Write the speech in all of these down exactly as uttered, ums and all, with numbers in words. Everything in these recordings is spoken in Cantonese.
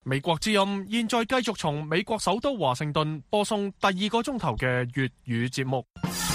美國之音現在繼續從美國首都華盛頓播送第二個鐘頭嘅粵語節目。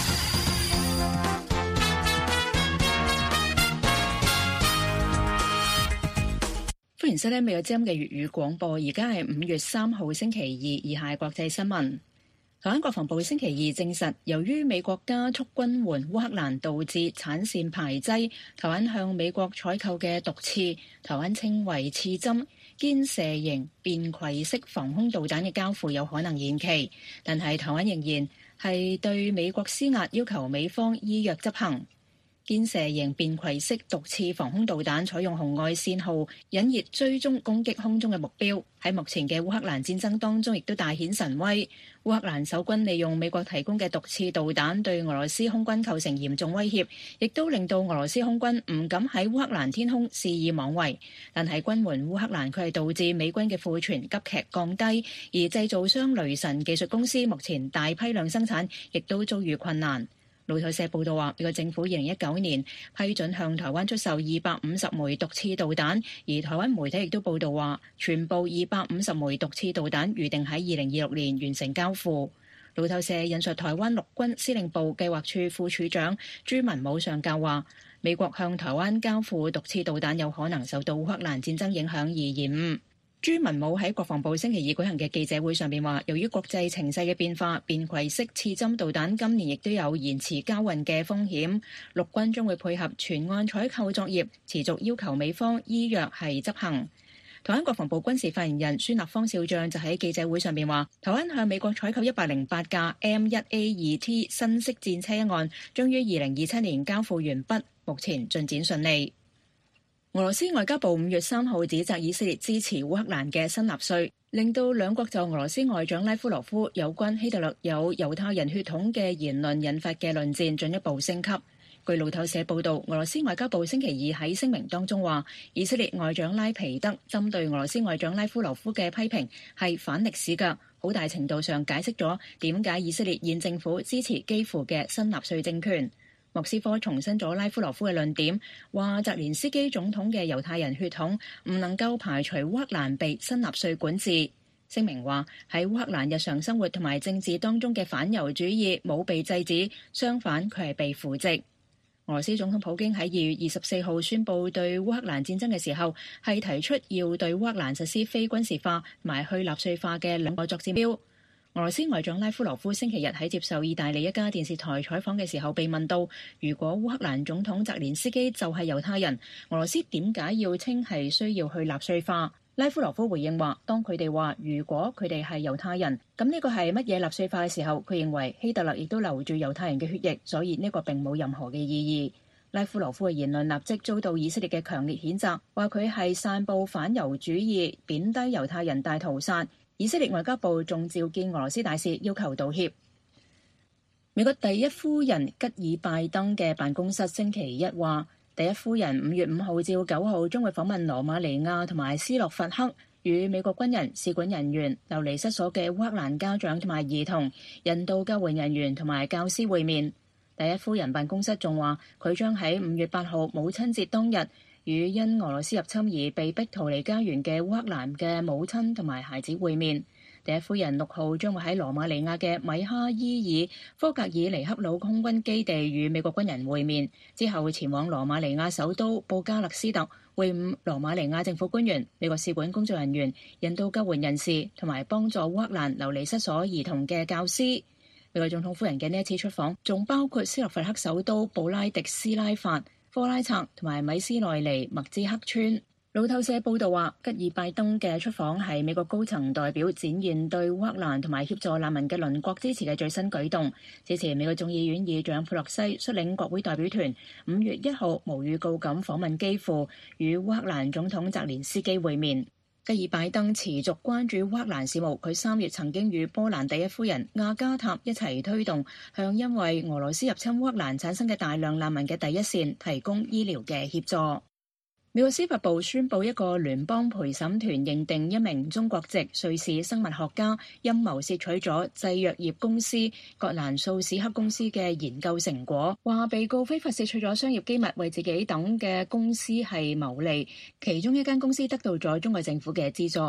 歡迎收聽美國之音嘅粵語廣播，而家係五月三號星期二，以下係國際新聞。台灣國防部星期二證實，由於美國加速軍援烏克蘭，導致產線排擠，台灣向美國採購嘅毒刺，台灣稱為刺針肩射型便攜式防空導彈嘅交付有可能延期，但係台灣仍然係對美國施壓，要求美方依約執行。肩射型便攜式毒刺防空導彈採用紅外線號引熱追蹤攻擊空中嘅目標，喺目前嘅烏克蘭戰爭當中亦都大顯神威。烏克蘭守軍利用美國提供嘅毒刺導彈對俄羅斯空軍構成嚴重威脅，亦都令到俄羅斯空軍唔敢喺烏克蘭天空肆意妄為。但係軍援烏克蘭佢係導致美軍嘅庫存急劇降低，而製造商雷神技術公司目前大批量生產亦都遭遇困難。路透社報道話，美國政府二零一九年批准向台灣出售二百五十枚毒刺導彈，而台灣媒體亦都報道話，全部二百五十枚毒刺導彈預定喺二零二六年完成交付。路透社引述台灣陸軍司令部計劃處副處長朱文武上校話，美國向台灣交付毒刺導彈有可能受到烏克蘭戰爭影響而延誤。朱文武喺國防部星期二舉行嘅記者會上面話，由於國際情勢嘅變化，便攜式刺針導彈今年亦都有延遲交運嘅風險。陸軍將會配合全案採購作業，持續要求美方依約係執行。台灣國防部軍事發言人孫立方少將就喺記者會上面話，台灣向美國採購一百零八架 M 一 A 二 T 新式戰車一案，將於二零二七年交付完畢，目前進展順利。俄羅斯外交部五月三號指責以色列支持烏克蘭嘅新納粹，令到兩國就俄羅斯外長拉夫羅夫有關希特勒有猶太人血統嘅言論引發嘅論戰進一步升級。據路透社報道，俄羅斯外交部星期二喺聲明當中話，以色列外長拉皮德針對俄羅斯外長拉夫羅夫嘅批評係反歷史㗎，好大程度上解釋咗點解以色列現政府支持基輔嘅新納粹政權。莫斯科重申咗拉夫羅夫嘅論點，話澤連斯基總統嘅猶太人血統唔能夠排除烏克蘭被新納粹管治。聲明話喺烏克蘭日常生活同埋政治當中嘅反猶主義冇被制止，相反佢係被扶植。俄羅斯總統普京喺二月二十四號宣布對烏克蘭戰爭嘅時候，係提出要對烏克蘭實施非軍事化同埋去納粹化嘅兩個作戰標。俄羅斯外長拉夫羅夫星期日喺接受意大利一家電視台採訪嘅時候被問到，如果烏克蘭總統澤連斯基就係猶太人，俄羅斯點解要稱係需要去納粹化？拉夫羅夫回應話，當佢哋話如果佢哋係猶太人，咁呢個係乜嘢納粹化嘅時候，佢認為希特勒亦都流住猶太人嘅血液，所以呢個並冇任何嘅意義。拉夫羅夫嘅言論立即遭到以色列嘅強烈譴責，話佢係散佈反猶主義、貶低猶太人大屠殺。以色列外交部仲召見俄羅斯大使，要求道歉。美國第一夫人吉爾拜登嘅辦公室星期一話，第一夫人五月五號至九號將會訪問羅馬尼亞同埋斯洛伐克，與美國軍人、使館人員、流離失所嘅烏克蘭家長同埋兒童、人道救援人員同埋教師會面。第一夫人辦公室仲話，佢將喺五月八號母親節當日，與因俄羅斯入侵而被逼逃離家園嘅烏克蘭嘅母親同埋孩子會面。第一夫人六號將會喺羅馬尼亞嘅米哈伊爾科格爾尼克魯空軍基地與美國軍人會面，之後前往羅馬尼亞首都布加勒斯特會晤羅馬尼亞政府官員、美國使館工作人員、人道救援人士同埋幫助烏克蘭流離失所兒童嘅教師。美國總統夫人嘅呢一次出訪仲包括斯洛伐克首都布拉迪斯拉法、科拉策同埋米斯內尼麥茲克村。路透社報道話，吉爾拜登嘅出訪係美國高層代表展現對烏克蘭同埋協助難民嘅鄰國支持嘅最新舉動。此前美國眾議院議長佩洛西率領國會代表團五月一號無預告咁訪問基輔，與烏克蘭總統澤連斯基會面。吉爾拜登持續關注烏克蘭事務，佢三月曾經與波蘭第一夫人亞加塔一齊推動向因為俄羅斯入侵烏克蘭產生嘅大量難民嘅第一線提供醫療嘅協助。美國司法部宣布，一個聯邦陪審團認定一名中國籍瑞士生物學家陰謀竊取咗製藥業公司葛蘭素史克公司嘅研究成果，話被告非法竊取咗商業機密，為自己等嘅公司係牟利。其中一間公司得到咗中國政府嘅資助。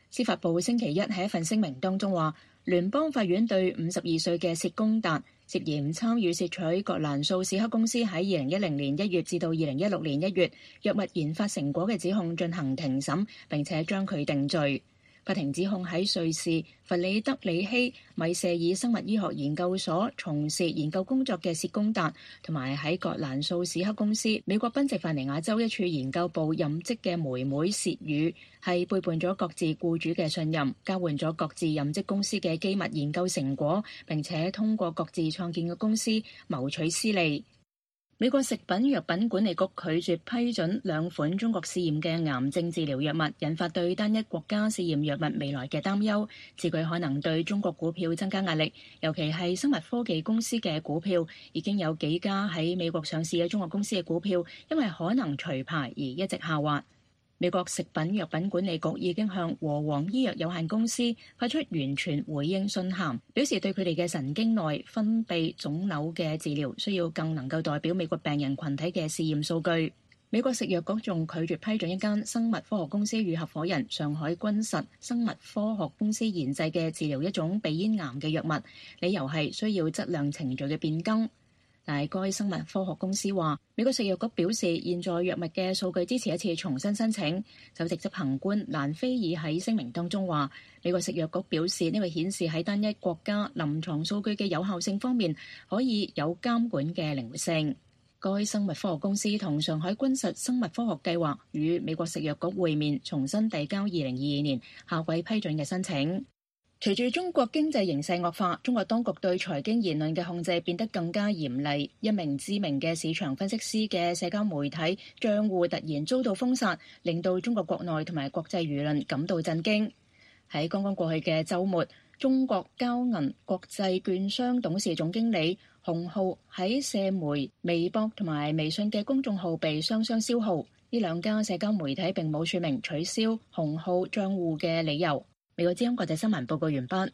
司法部星期一喺一份聲明當中話，聯邦法院對五十二歲嘅薛公達涉嫌參與竊取葛蘭素史克公司喺二零一零年一月至到二零一六年一月藥物研發成果嘅指控進行庭審，並且將佢定罪。法庭指控喺瑞士弗里德里希米舍爾生物醫學研究所從事研究工作嘅薛公達，同埋喺葛蘭素史克公司美國賓夕法尼亞州一處研究部任職嘅妹妹薛乳，係背叛咗各自僱主嘅信任，交換咗各自任職公司嘅機密研究成果，並且通過各自創建嘅公司謀取私利。美國食品藥品管理局拒絕批准兩款中國試驗嘅癌症治療藥物，引發對單一國家試驗藥物未來嘅擔憂，指佢可能對中國股票增加壓力，尤其係生物科技公司嘅股票。已經有幾家喺美國上市嘅中國公司嘅股票，因為可能除牌而一直下滑。美國食品藥品管理局已經向和黃醫藥有限公司發出完全回應信函，表示對佢哋嘅神經內分泌腫瘤嘅治療需要更能夠代表美國病人群體嘅試驗數據。美國食藥局仲拒絕批准一間生物科學公司與合夥人上海君實生物科學公司研製嘅治療一種鼻咽癌嘅藥物，理由係需要質量程序嘅變更。但係該生物科學公司話，美國食藥局表示現在藥物嘅數據支持一次重新申請。首席執行官蘭菲爾喺聲明當中話，美國食藥局表示呢個顯示喺單一國家臨床數據嘅有效性方面可以有監管嘅靈活性。該生物科學公司同上海君實生物科學計劃與美國食藥局會面，重新遞交二零二二年夏季批准嘅申請。隨住中國經濟形勢惡化，中國當局對財經言論嘅控制變得更加嚴厲。一名知名嘅市場分析師嘅社交媒體賬戶突然遭到封殺，令到中國國內同埋國際輿論感到震驚。喺剛剛過去嘅週末，中國交銀國際券商董事總經理洪浩喺社媒微博同埋微信嘅公眾號被雙雙消耗。呢兩家社交媒體並冇署名取消洪浩賬戶嘅理由。美國之音國際新聞報告完畢。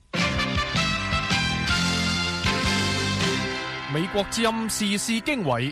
美國之音時事經緯，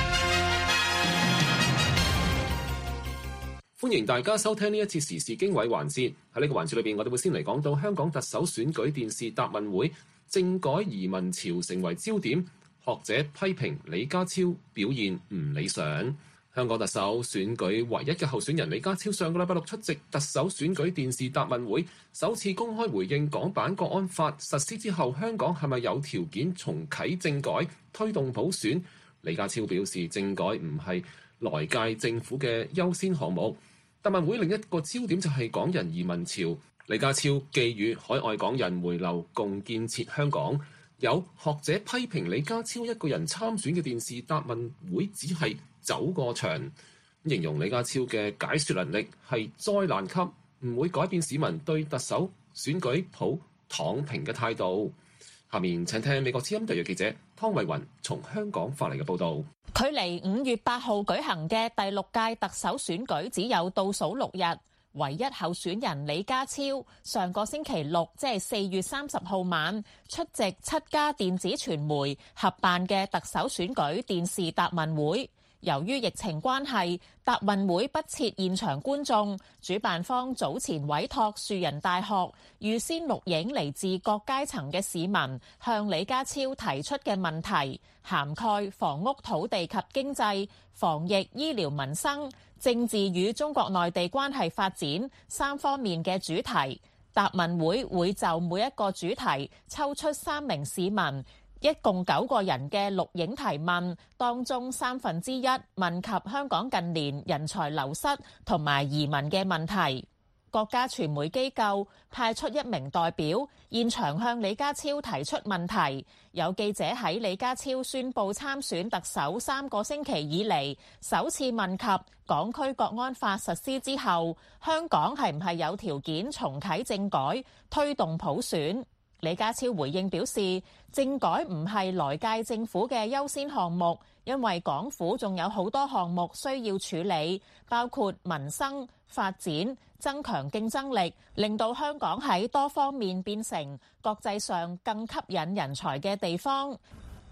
歡迎大家收聽呢一次時事經緯環節。喺呢個環節裏邊，我哋會先嚟講到香港特首選舉電視答問會，政改移民潮成為焦點，學者批評李家超表現唔理想。香港特首選舉唯一嘅候選人李家超上個禮拜六出席特首選舉電視答問會，首次公開回應港版國安法實施之後，香港係咪有條件重啟政改、推動普選？李家超表示，政改唔係來屆政府嘅優先項目。答問會另一個焦點就係港人移民潮，李家超寄語海外港人回流共建設香港。有學者批評李家超一個人參選嘅電視答問會只係走過場，形容李家超嘅解說能力係災難級，唔會改變市民對特首選舉普躺平嘅態度。下面請聽美國之音特約記者湯慧雲從香港發嚟嘅報導。 距離五月八號舉行嘅第六屆特首選舉只有倒數六日，唯一候選人李家超上個星期六，即係四月三十號晚，出席七家電子傳媒合辦嘅特首選舉電視答問會。由於疫情關係，答問會不設現場觀眾，主辦方早前委託樹仁大學預先錄影嚟自各階層嘅市民向李家超提出嘅問題，涵蓋房屋、土地及經濟、防疫、醫療、民生、政治與中國內地關係發展三方面嘅主題。答問會會就每一個主題抽出三名市民，一共九個人嘅錄影提問，當中三分之一問及香港近年人才流失同埋移民嘅問題。各家傳媒機構派出一名代表現場向李家超提出問題。有記者喺李家超宣布參選特首三個星期以嚟，首次問及港區國安法實施之後，香港係唔係有條件重啟政改、推動普選？李家超回應表示，政改唔係來屆政府嘅優先項目，因為港府仲有好多項目需要處理，包括民生、發展、增強競爭力，令到香港喺多方面變成國際上更吸引人才嘅地方。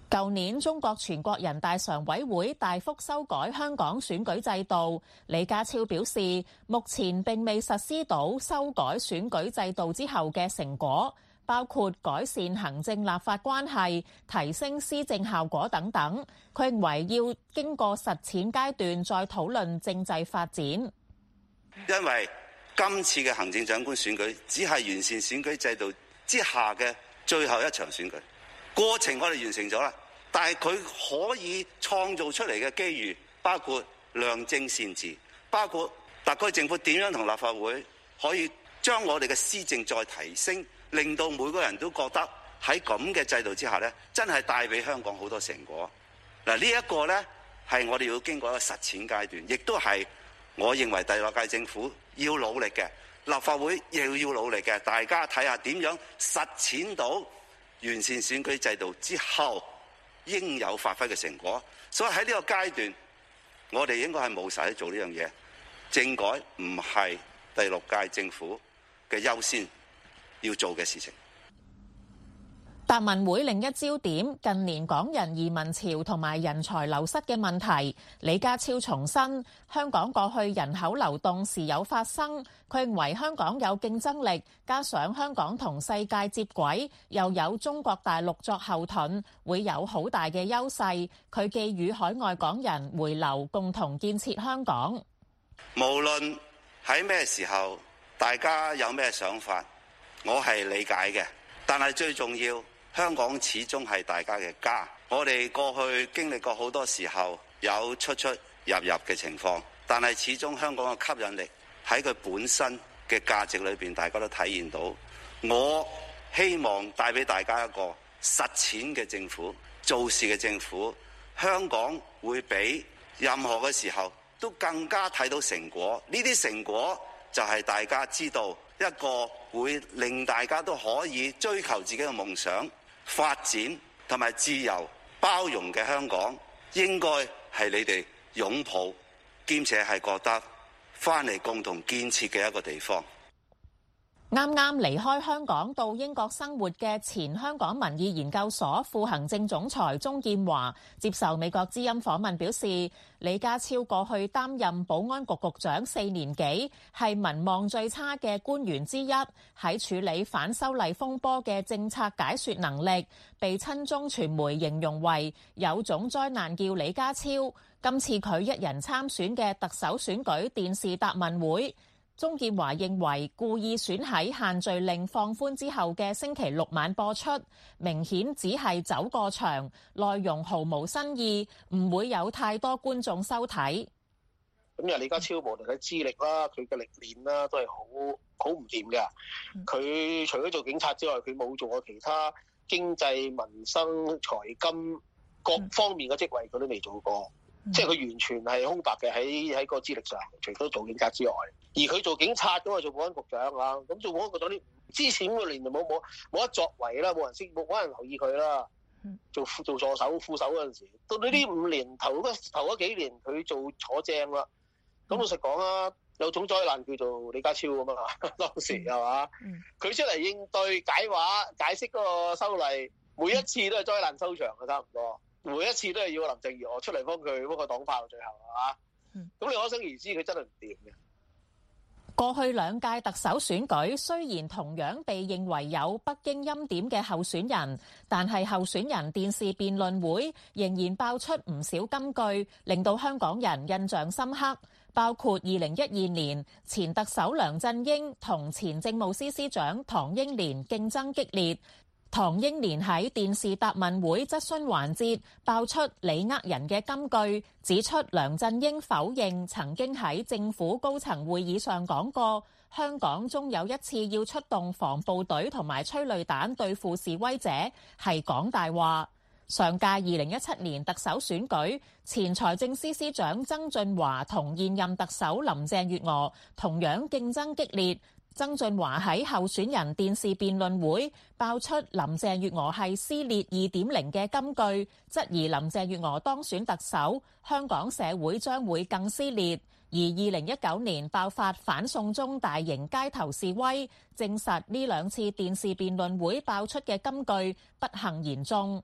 舊年中國全國人大常委會大幅修改香港選舉制度，李家超表示，目前並未實施到修改選舉制度之後嘅成果，包括改善行政立法關係、提升施政效果等等。佢認為要經過實踐階段再討論政制發展。 因為今次嘅行政長官選舉只係完善選舉制度之下嘅最後一場選舉。過程我哋完成咗啦，但係佢可以創造出嚟嘅機遇，包括良政善治，包括特區政府點樣同立法會可以將我哋嘅施政再提升，令到每個人都覺得喺咁嘅制度之下呢，真係帶俾香港好多成果。嗱，呢一個呢，係我哋要經過一個實踐階段，亦都係我認為第六屆政府要努力嘅，立法會又要努力嘅，大家睇下點樣實踐到完善選舉制度之後應有發揮嘅成果。所以喺呢個階段，我哋應該係務實去做呢樣嘢。政改唔係第六屆政府嘅優先要做嘅事情。 答問會另一焦點，近年港人移民潮同埋人才流失嘅問題。李家超重申，香港過去人口流動時有發生，佢認為香港有競爭力，加上香港同世界接軌，又有中國大陸作後盾，會有好大嘅優勢。佢寄予海外港人回流，共同建設香港。 無論喺咩時候，大家有咩想法，我係理解嘅。但係最重要，香港始終係大家嘅家。我哋過去經歷過好多時候有出出入入嘅情況，但係始終香港嘅吸引力喺佢本身嘅價值裏邊，大家都體現到。我希望帶俾大家一個實踐嘅政府，做事嘅政府。香港會比任何嘅時候都更加睇到成果。呢啲成果就係大家知道一個會令大家都可以追求自己嘅夢想、發展同埋自由包容嘅香港，應該係你哋擁抱兼且係覺得翻嚟共同建設嘅一個地方。 啱啱離開香港到英國生活嘅前香港民意研究所副行政總裁鍾劍華接受美國之音訪問表示，李家超過去擔任保安局局長四年幾，係民望最差嘅官員之一，喺處理反修例風波嘅政策解說能力，被親中傳媒形容為有種災難叫李家超。今次佢一人參選嘅特首選舉電視答問會，鍾劍華認為故意選喺限聚令放寬之後嘅星期六晚播出，明顯只係走過場，內容毫無新意，唔會有太多觀眾收睇。 咁又李家超無論佢資歷啦，佢嘅歷練啦，都係好好唔掂嘅。佢除咗做警察之外，佢冇做過其他經濟、民生、財金各方面嘅職位，佢都未做過。即係佢完全係空白嘅，喺喺個資歷上，除咗做警察之外，而佢做警察咁啊，做保安局長啊，咁做保安局長啲之前嗰年就冇冇冇得作為啦，冇人識，冇冇人留意佢啦。做做助手、副手嗰陣時，到呢啲五年頭嗰頭嗰幾年，佢做坐正啦。咁老實講啊，有種災難叫做李家超啊嘛，當時係嘛？佢出嚟應對解話、解釋嗰個修例，每一次都係災難收場嘅，差唔多。每一次都係要林鄭月娥出嚟幫佢幫佢擋炮，最後係嘛？咁你可想而知，佢真係唔掂嘅。 過去兩屆特首選舉雖然同樣被認為有北京欽點嘅候選人，但係候選人電視辯論會仍然爆出唔少金句，令到香港人印象深刻。包括二零一二年前特首梁振英同前政務司司長唐英年競爭激烈。唐英年喺電視答問會質詢環節爆出你呃人嘅金句，指出梁振英否認曾經喺政府高層會議上講過香港終有一次要出動防暴隊同埋催淚彈對付示威者，係講大話。上屆二零一七年特首選舉，前財政司司長曾俊華同現任特首林鄭月娥同樣競爭激烈。曾俊華喺候選人電視辯論會爆出林鄭月娥係撕裂二點零嘅金句，質疑林鄭月娥當選特首，香港社會將會更撕裂。而二零一九年爆發反送中大型街頭示威，證實呢兩次電視辯論會爆出嘅金句不幸言中。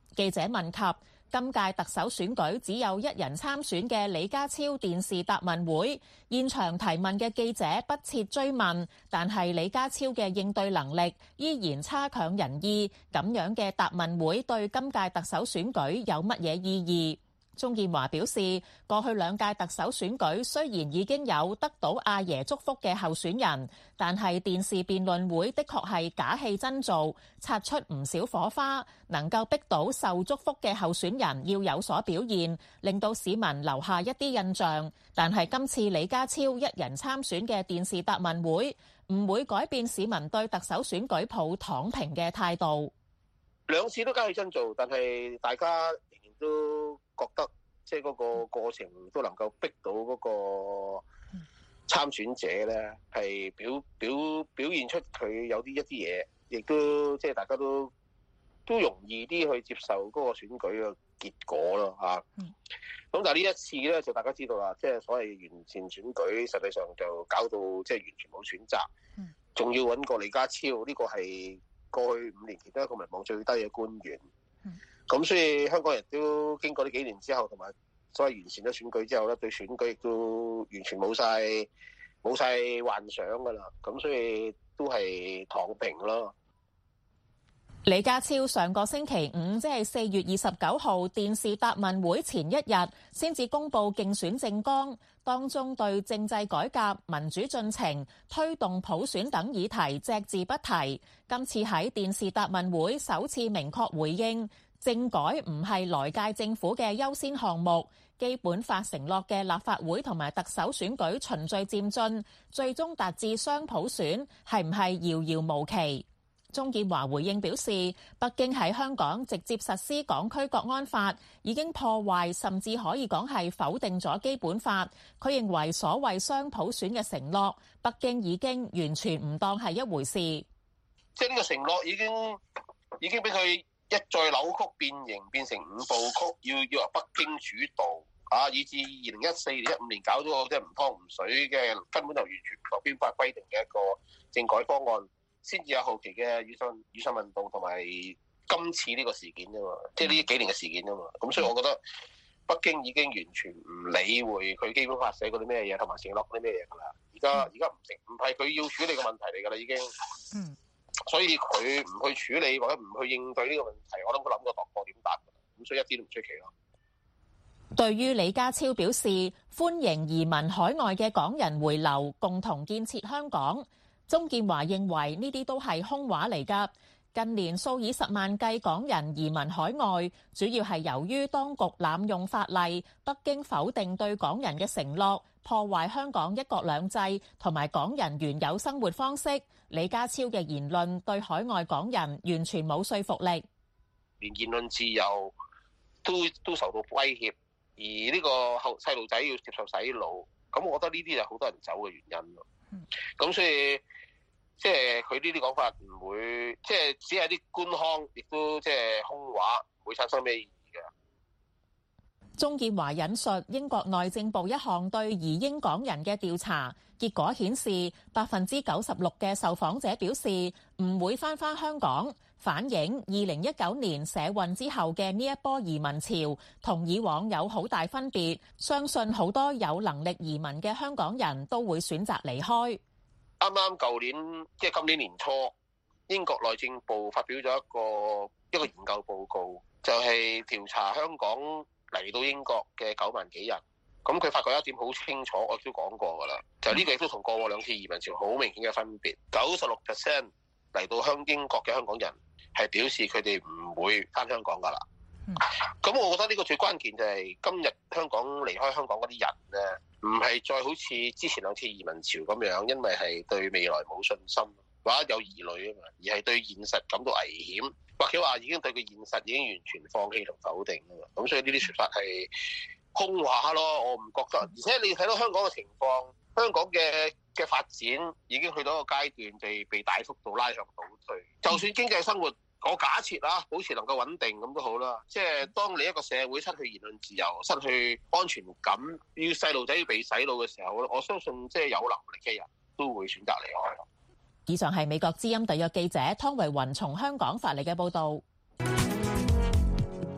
記者問及今屆特首選舉只有一人參選嘅李家超電視答問會，現場提問嘅記者不切追問，但係李家超嘅應對能力依然差強人意，咁樣嘅答問會對今屆特首選舉有乜嘢意義？鍾建華表示，過去兩屆特首選舉雖然已經有得到阿爺祝福嘅候選人，但係電視辯論會的確係假戲真做，擦出唔少火花，能夠逼到受祝福嘅候選人要有所表現，令到市民留下一啲印象。但係今次李家超一人參選嘅電視答問會，唔會改變市民對特首選舉抱躺平嘅態度。 兩次都假戲真做，但係大家仍然都覺得即係嗰個過程都能夠逼到嗰個參選者咧，係表表表現出佢有啲一啲嘢，亦都即係大家都都容易啲去接受嗰個選舉嘅結果咯嚇。咁、嗯、但係呢一次咧，就大家知道啦，即係所謂完善選舉，實際上就搞到即係完全冇選擇，仲要揾個李家超，呢、呢個係過去五年其中一個民望最低嘅官員。咁所以香港人都經過呢幾年之後，同埋所謂完善咗選舉之後咧，對選舉亦都完全冇晒冇晒幻想㗎啦。咁所以都係躺平咯。 李家超上個星期五，即係四月二十九號電視答問會前一日，先至公布競選政綱，當中對政制改革、民主進程、推動普選等議題隻字不提。今次喺電視答問會首次明確回應，政改唔係來屆政府嘅優先項目，基本法承諾嘅立法會同埋特首選舉循序漸進，最終達至雙普選，係唔係遙遙無期？鍾建華回應表示，北京喺香港直接實施港區國安法，已經破壞甚至可以講係否定咗基本法。佢認為所謂雙普選嘅承諾，北京已經完全唔當係一回事。 即係呢個承諾已經已經俾佢一再扭曲變形，變成五部曲，要要由北京主導啊，以至二零一四年、一五年搞咗個即係唔湯唔水嘅，根本就完全唔合基本法規定嘅一個政改方案。先至有後期嘅雨傘雨傘運動同埋今次呢個事件啫嘛，即係呢幾年嘅事件啫嘛。咁所以我覺得北京已經完全唔理會佢基本法寫嗰啲咩嘢，同埋承諾嗰啲咩嘢㗎啦。而家而家唔成唔係佢要處理嘅問題嚟㗎啦，已經。嗯。所以佢唔去處理或者唔去應對呢個問題，我諗佢諗過度過點答㗎啦。咁所以一啲都唔出奇咯。 對於李家超表示歡迎移民海外嘅港人回流，共同建設香港。鍾建華認為呢啲都係空話嚟㗎。近年數以十萬計港人移民海外，主要係由於當局濫用法例，北京否定對港人嘅承諾，破壞香港一國兩制同埋港人原有生活方式。李家超嘅言論對海外港人完全冇說服力， 連言論自由都都受到威脅，而呢個後細路仔要接受洗腦，咁我覺得呢啲就好多人走嘅原因咯。咁所以即係佢呢啲講法唔會，即係只係啲官腔，亦都即係空話，唔會產生咩意義嘅。 鍾建華引述英國內政部一項對移英港人嘅調查結果顯示，百分之九十六嘅受訪者表示唔會返返香港，反映二零一九年社運之後嘅呢一波移民潮同以往有好大分別。相信好多有能力移民嘅香港人都會選擇離開。 啱啱舊年即係今年年初，英國內政部發表咗一個一個研究報告，就係調查香港嚟到英國嘅九萬幾人。咁佢發覺一點好清楚，我都講過㗎啦，就呢個亦都同過往兩次移民潮好明顯嘅分別。九十六 percent 嚟到香英國嘅香港人係表示佢哋唔會返香港㗎啦。咁、嗯、我覺得呢個最關鍵就係今日香港離開香港嗰啲人咧，唔係再好似之前兩次移民潮咁樣，因為係對未來冇信心或者有疑慮啊嘛，而係對現實感到危險，或者話已經對佢現實已經完全放棄同否定啊嘛。咁所以呢啲説法係空話咯，我唔覺得。而且你睇到香港嘅情況，香港嘅嘅發展已經去到一個階段，被被大幅度拉向倒退。就算經濟生活，我假設啊，保持能夠穩定咁都好啦。即係當你一個社會失去言論自由、失去安全感，要細路仔要被洗腦嘅時候，我相信即係有能力嘅人都會選擇離開。 以上係美國之音特約記者湯維雲從香港發嚟嘅報導。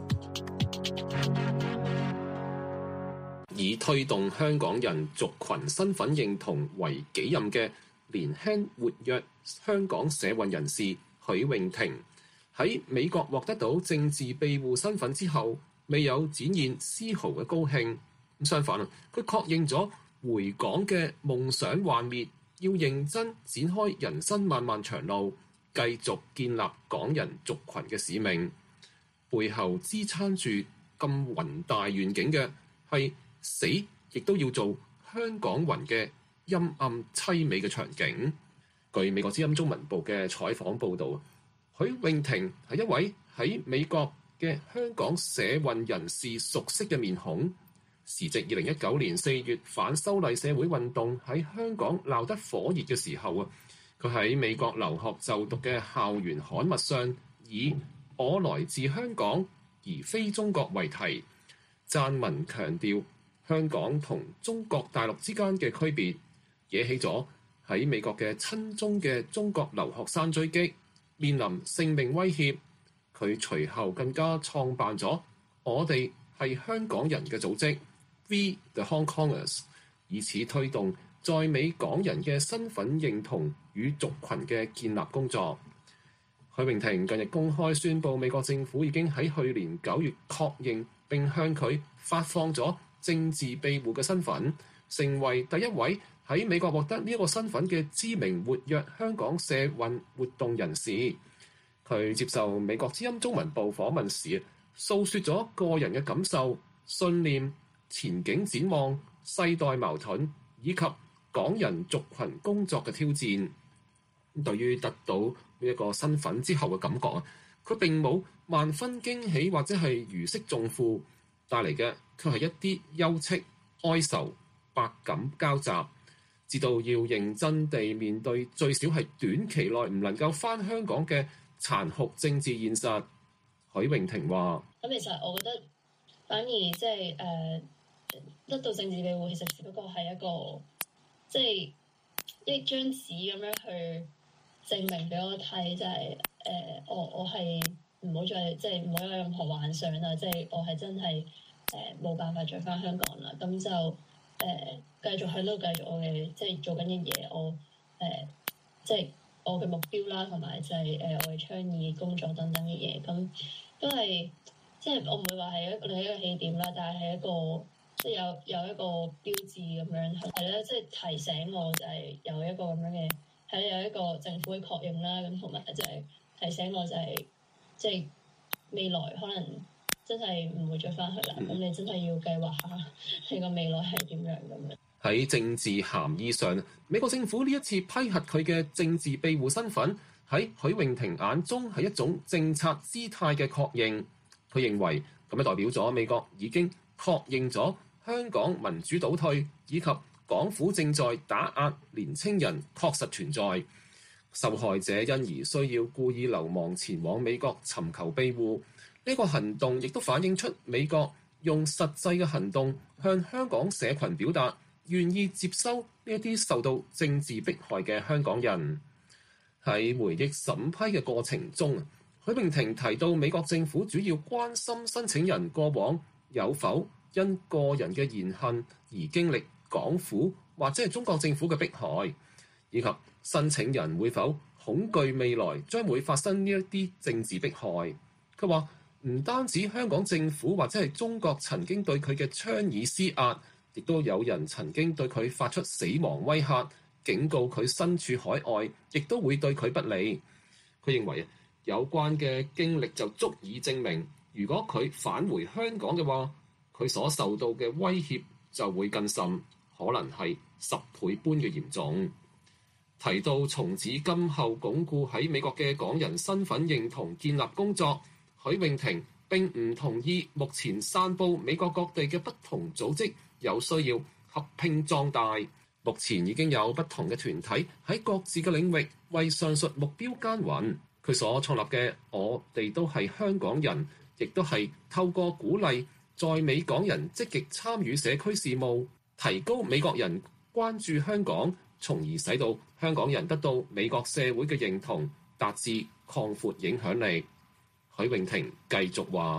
以推動香港人族群身份認同為己任嘅年輕活躍香港社運人士許穎婷，喺美國獲得到政治庇護身份之後，未有展現絲毫嘅高興。相反啊，佢確認咗回港嘅夢想幻滅，要認真展開人生漫漫長路，繼續建立港人族群嘅使命。背後支撐住咁宏大願景嘅係死亦都要做香港魂嘅陰暗凄美嘅場景。據美國之音中文部嘅採訪報導，許穎婷係一位喺美國嘅香港社運人士熟悉嘅面孔。時值二零一九年四月反修例社會運動喺香港鬧得火熱嘅時候啊，佢喺美國留學就讀嘅校園刊物上以我來自香港而非中國為題，撰文強調香港同中國大陸之間嘅區別，惹起咗喺美國嘅親中嘅中國留學生追擊，面臨性命威脅。佢隨後更加創辦咗我哋係香港人嘅組織 We the Hong Kongers， 以此推動在美港人嘅身份認同與族群嘅建立工作。許穎婷近日公開宣布，美國政府已經喺去年九月確認並向佢發放咗政治庇護嘅身份，成為第一位喺美國獲得呢一個身份嘅知名活躍香港社運活動人士。佢接受美國之音中文部訪問時，訴說咗個人嘅感受、信念、前景展望、世代矛盾以及港人族群工作嘅挑戰。對於得到呢一個身份之後嘅感覺啊，佢並冇萬分驚喜或者係如釋重負，帶嚟嘅卻係一啲憂戚、哀愁、百感交集，直到要認真地面對最少係短期內唔能夠返香港嘅殘酷政治現實。許穎婷話： 咁其實我覺得反而即係誒得到政治庇護，其實只不過係一個即係、就是、一張紙咁樣去證明俾我睇，就係、是、誒、呃、我我係唔好再即係唔好有任何幻想啦，即、就、係、是、我係真係誒冇辦法再返香港啦。咁就誒、呃、繼續喺度繼續我嘅即係做緊嘅嘢，我誒即係我嘅目標啦，同埋就係、是、誒、呃、我嘅倡議工作等等嘅嘢，咁都係即係我唔會話係一另一個起點啦，但係係一個即係有有一個標誌咁樣係咧，即係、就是、提醒我就係有一個咁樣嘅。係有一個政府嘅確認啦，咁同埋就係提醒我就係即係未來可能真係唔會再翻去啦。咁、嗯、你真係要計劃下你個未來係點樣咁樣。喺政治涵義上，美國政府呢一次批核佢嘅政治庇護身份，喺許穎婷眼中係一種政策姿態嘅確認。佢認為咁樣代表咗美國已經確認咗香港民主倒退以及港府正在打壓年青人確實存在，受害者因而需要故意流亡前往美國尋求庇護。呢個行動亦都反映出美國用實際嘅行動向香港社群表達願意接收呢一啲受到政治迫害嘅香港人。喺回憶審批嘅過程中，許穎婷提到美國政府主要關心申請人過往有否因個人嘅言行而經歷港府或者係中國政府嘅迫害，以及申請人會否恐懼未來將會發生呢一啲政治迫害。佢話唔單止香港政府或者係中國曾經對佢嘅倡議施壓，亦都有人曾經對佢發出死亡威嚇，警告佢身處海外亦都會對佢不利。佢認為有關嘅經歷就足以證明，如果佢返回香港嘅話，佢所受到嘅威脅就會更甚，可能係十倍般嘅嚴重。提到從此今後鞏固喺美國嘅港人身份認同建立工作，許穎婷並唔同意目前散佈美國各地嘅不同組織有需要合併壯大。目前已經有不同嘅團體喺各自嘅領域為上述目標耕耘。佢所創立嘅我哋都係香港人，亦都係透過鼓勵在美港人積極參與社區事務，提高美國人關注香港，從而使到香港人得到美國社會嘅認同，達至擴闊影響力。許穎婷繼續話：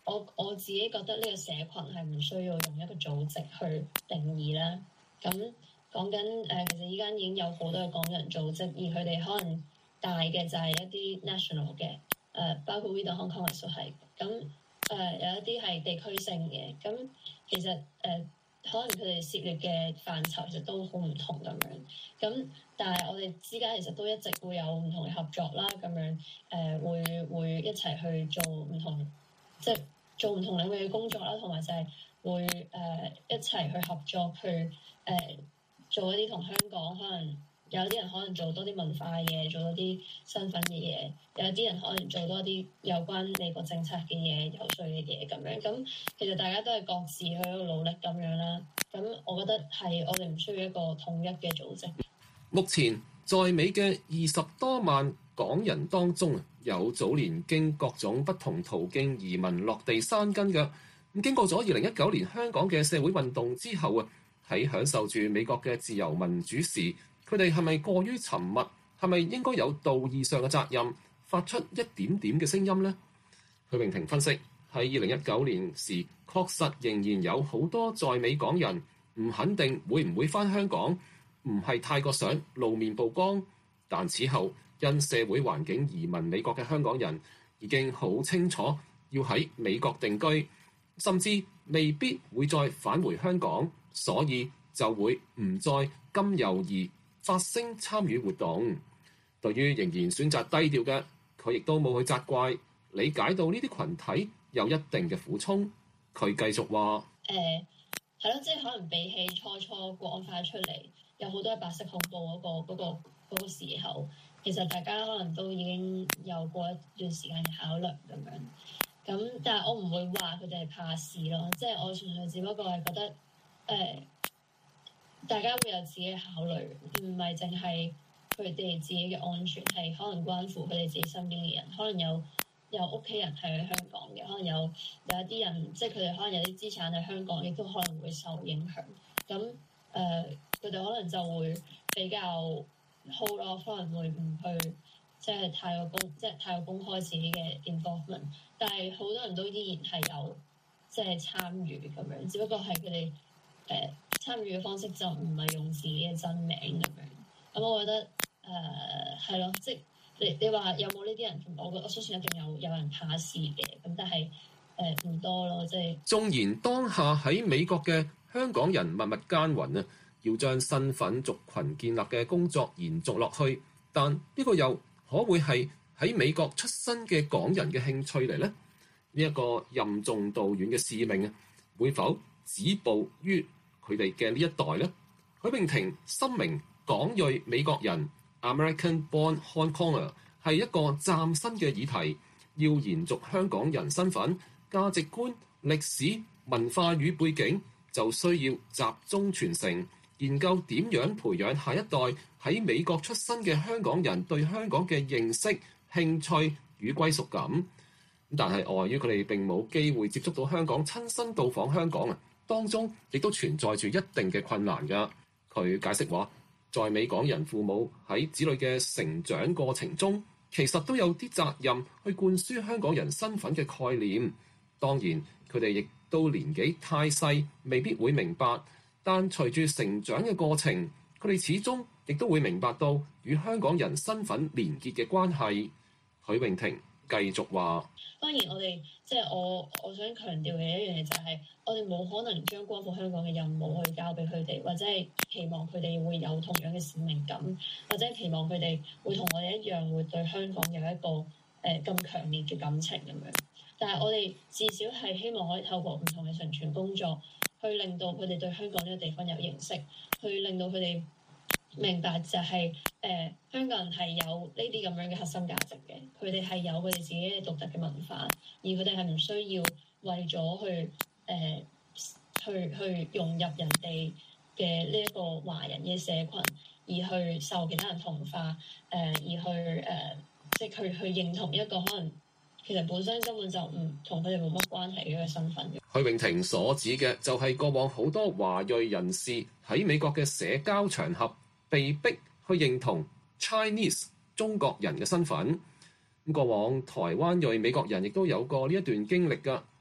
我我自己覺得呢個社群係唔需要用一個組織去定義啦。咁講緊誒，其實依家已經有好多嘅港人組織，而佢哋可能大嘅就係一啲 national 嘅誒、呃，包括 We the Hong Kongers 都係。咁誒、呃、有一啲係地區性嘅。咁其實誒、呃、可能佢哋涉獵嘅範疇其實都好唔同咁樣。咁但係我哋之間其實都一直會有唔同嘅合作啦，咁樣誒、呃、會會一齊去做唔同。即係做唔同領域嘅工作啦，同埋就係會誒、呃、一齊去合作去誒、呃、做一啲同香港可能有啲人可能做多啲文化嘅嘢，做多啲身份嘅嘢，有啲人可能做多啲有關美國政策嘅嘢、游說嘅嘢咁樣。咁其實大家都係各自去一個努力咁樣啦。咁我覺得係我哋唔需要一個統一嘅組織。 目前在美嘅二十多萬港人當中，有早年經各種不同途徑移民落地生根嘅。咁經過咗二零一九年香港嘅社會運動之後啊，喺享受住美國嘅自由民主時，佢哋係咪過於沉默？係咪應該有道義上嘅責任，發出一點點嘅聲音呢？許穎婷分析，喺二零一九年時，確實仍然有好多在美港人唔肯定會唔會返香港，唔係太過想露面曝光，但此後因社會環境移民美國嘅香港人已經好清楚要喺美國定居，甚至未必會再返回香港，所以就會唔再咁猶豫發聲參與活動。對於仍然選擇低調嘅，佢亦都冇去責怪，理解到呢啲群體有一定嘅苦衷。佢繼續話： 誒係咯，即係可能比起初初國安法出嚟，有好多白色恐怖嗰、嗰個嗰、嗰個嗰個時候，其實大家可能都已經有過一段時間嘅考慮咁樣。咁但係我唔會話佢哋係怕事咯，即係我純粹只不過係覺得誒、呃，大家會有自己嘅考慮，唔係淨係佢哋自己嘅安全，係可能關乎佢哋自己身邊嘅人，可能有有屋企人係喺香港嘅，可能有有一啲人，即係佢哋可能有啲資產喺香港，亦都可能會受影響。咁誒，佢、呃、哋可能就會比較 hold off，可能會唔去即係太過公，即係太過公開自己嘅 involvement。但係好多人都依然係有即係參與咁樣，只不過係佢哋誒參與嘅方式就唔係用自己嘅真名咁樣。咁我覺得誒係咯，即係你你話有冇呢啲人？我我相信一定有有人怕事嘅，咁但係誒唔多咯，即係。縱然當下喺美國嘅香港人默默耕耘啊，要將身份族群建立嘅工作延續落去，但呢個又可會係喺美國出身嘅港人嘅興趣嚟呢？呢、這、一個任重道遠嘅使命啊，會否止步於佢哋嘅呢一代呢？許穎婷深明港裔美國人 American-born Hong Konger 係一個嶄新嘅議題，要延續香港人身份、價值觀、歷史、文化與背景，就需要集中傳承，研究點樣培養下一代喺美國出生嘅香港人對香港嘅認識、興趣與歸屬感。但係礙於佢哋並冇機會接觸到香港，親身到訪香港啊，當中亦都存在住一定嘅困難㗎。佢解釋話，在美港人父母喺子女嘅成長過程中，其實都有啲責任去灌輸香港人身份嘅概念。當然，佢哋亦都年紀太細，未必會明白。但隨住成長嘅過程，佢哋始終亦都會明白到與香港人身份連結嘅關係。許穎婷繼續話： 當然我，我哋即係我我想強調嘅一樣嘢就係、是，我哋冇可能將光復香港嘅任務去交俾佢哋，或者係期望佢哋會有同樣嘅使命感，或者期望佢哋會同我哋一樣會對香港有一個誒咁強烈嘅感情咁樣。但係我哋至少係希望可以透過唔同嘅宣傳工作，去令到佢哋對香港呢個地方有認識，去令到佢哋明白就係、是、誒、呃、香港人係有呢啲咁樣嘅核心價值嘅，佢哋係有佢哋自己嘅獨特嘅文化，而佢哋係唔需要為咗去誒、呃、去去融入人哋嘅呢一個華人嘅社群，而去受其他人同化，誒、呃、而去誒、呃、即係去去認同一個可能其實本身根本就唔同佢哋冇乜關係嘅一個身份嘅。 許穎婷所指嘅就係過往好多華裔人士喺美國嘅社交場合被逼去認同 Chinese 中國人嘅身份。咁過往台灣裔美國人亦都有過呢一段經歷㗎，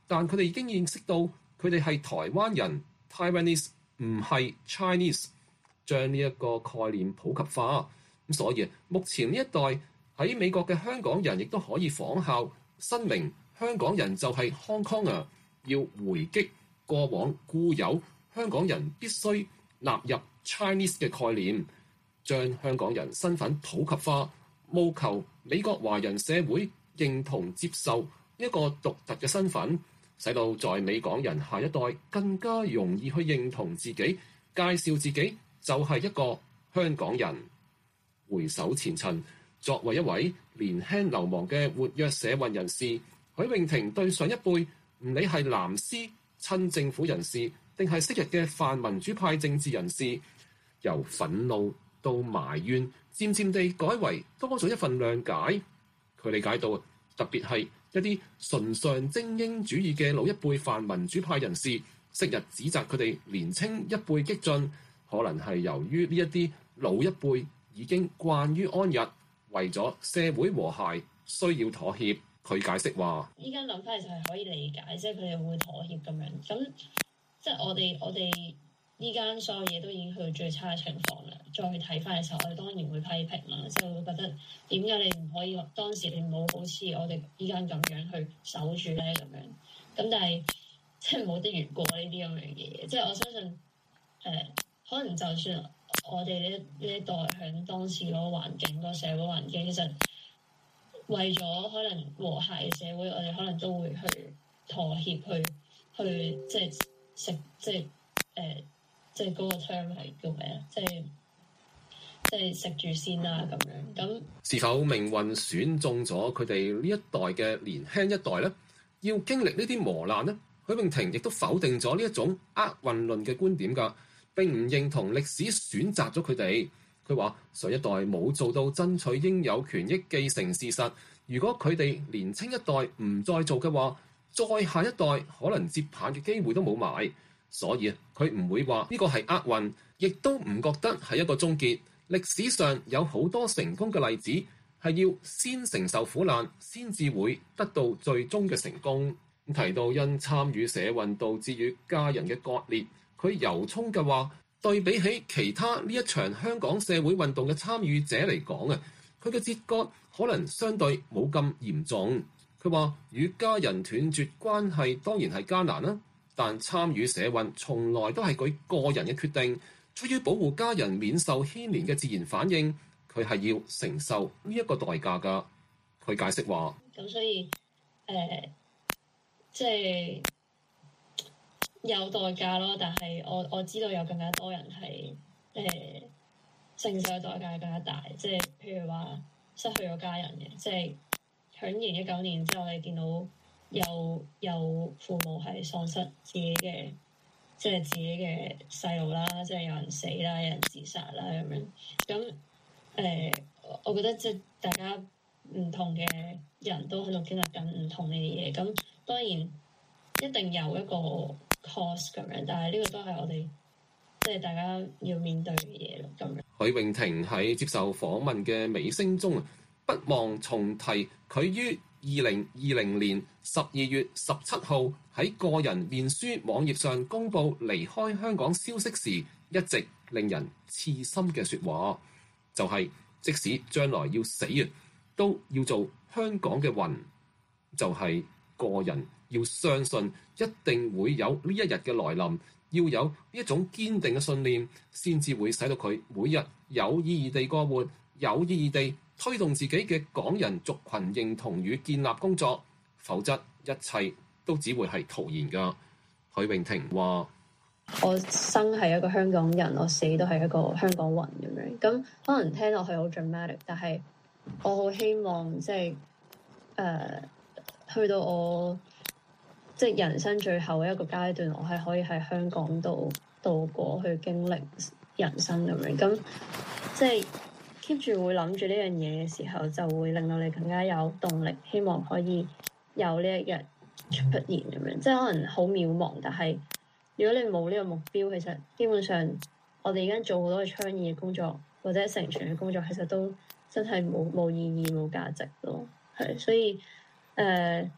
但佢哋已經認識到佢哋係台灣人 Taiwanese， 唔係 Chinese， 將呢一個概念普及化。咁所以目前呢一代喺美國嘅香港人亦都可以仿效，申明香港人就係 Hong Konger， 要回擊過往固有香港人必須納入 Chinese 嘅概念，將香港人身份普及化，務求美國華人社會認同接受一個獨特嘅身份，使到在美港人下一代更加容易去認同自己，介紹自己就係一個香港人。回首前塵，作為一位年輕流亡嘅活躍社運人士，許穎婷對上一輩，唔理係藍絲親政府人士，定係昔日嘅泛民主派政治人士，由憤怒到埋怨，漸漸地改為多咗一份諒解。佢理解到，特別係一啲崇尚精英主義嘅老一輩泛民主派人士，昔日指責佢哋年青一輩激進，可能係由於呢一啲老一輩已經慣於安逸，為咗社會和諧需要妥協。佢解釋話： 依家諗翻其實係可以理解，即係佢哋會妥協咁樣。咁即係我哋我哋依家所有嘢都已經去到最差嘅情況啦。再去睇翻嘅時候，我哋當然會批評啦，即係會覺得點解你唔可以當時你唔好好似我哋依家咁樣去守住咧咁樣。咁但係即係冇得越過呢啲咁樣嘅嘢。即係我相信誒、呃，可能就算我哋呢呢一代喺當時嗰個環境、嗰個社會環境，其實為咗可能和諧嘅社會，我哋可能都會去妥協，去去即係食即係誒，即係嗰個 term 係叫咩啊？即係即係食住先啦咁樣。咁是否命運選中咗佢哋呢一代嘅年輕一代呢？要經歷呢啲磨難呢？許穎婷亦都否定咗呢一種厄運論嘅觀點㗎。並唔認同歷史選擇咗佢哋。佢話上一代冇做到爭取應有權益繼承事實，如果佢哋年青一代唔再做嘅話，再下一代可能接棒嘅機會都冇埋。所以佢唔會話呢個係厄運，亦都唔覺得係一個終結。歷史上有好多成功嘅例子，係要先承受苦難，先至會得到最終嘅成功。提到因參與社運導致與家人嘅割裂，佢由衷嘅話，對比起其他呢一場香港社會運動嘅參與者嚟講啊，佢嘅切割可能相對冇咁嚴重。佢話與家人斷絕關係當然係艱難啦，但參與社運從來都係佢個人嘅決定，出於保護家人免受牽連嘅自然反應，佢係要承受呢一個代價㗎。佢解釋話： 咁所以誒、呃，即係。有代價咯，但係我我知道有更加多人係誒、呃、承受嘅代價更加大，即係譬如話失去咗家人嘅，即係響二零一九年之後，我哋見到有有父母係喪失自己嘅，即係自己嘅細路啦，即係有人死啦，有人自殺啦咁樣。咁誒、呃，我覺得即係大家唔同嘅人都喺度經歷緊唔同嘅嘢，咁當然一定有一個cost 咁樣，但係呢個都係我哋即係大家要面對嘅嘢咯。咁樣， 許穎婷喺接受訪問嘅尾聲中，不忘重提佢於二零二零年十二月十七號喺個人面書網頁上公佈離開香港消息時，一直令人刺心嘅説話，就係、是、即使將來要死啊，都要做香港嘅魂，就係、是、個人。要相信一定會有呢一日嘅來臨，要有呢一種堅定嘅信念，先至會使到佢每日有意義地過活，有意義地推動自己嘅港人族群認同與建立工作，否則一切都只會係徒然㗎。許穎婷話： 我生係一個香港人，我死都係一個香港魂咁樣。咁可能聽落去好 dramatic，但係我好希望即係誒去到我。即係人生最後一個階段，我係可以喺香港度度過去經歷人生咁樣。咁即係 keep 住會諗住呢樣嘢嘅時候，就會令到你更加有動力，希望可以有呢一日出現咁樣。即係可能好渺茫，但係如果你冇呢個目標，其實基本上我哋而家做好多嘅倡議嘅工作或者成全嘅工作，其實都真係冇冇意義冇價值咯。係，所以誒。呃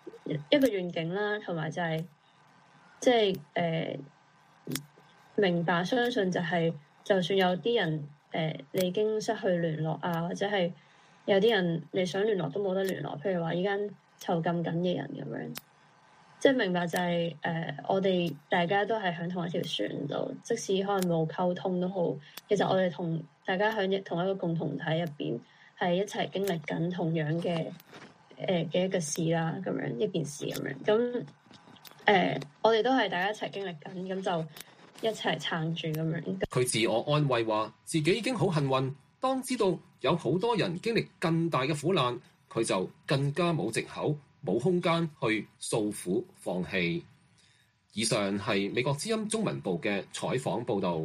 一個願景啦，同埋就係即係誒明白相信就係、是，就算有啲人誒、呃、你已經失去聯絡啊，或者係有啲人你想聯絡都冇得聯絡，譬如話依家囚禁緊嘅人咁樣，即係明白就係、是、誒、呃、我哋大家都係響同一條船度，即使可能冇溝通都好，其實我哋同大家響同一個共同體入邊係一齊經歷緊同樣嘅誒嘅一個事啦，咁樣一件事咁樣，咁誒、呃、我哋都係大家一齊經歷緊，咁就一齊撐住咁樣。 佢自我安慰話：自己已經好幸運，當知道有好多人經歷更大嘅苦難，佢就更加冇藉口、冇空間去訴苦放棄。以上係美國之音中文部嘅採訪報導。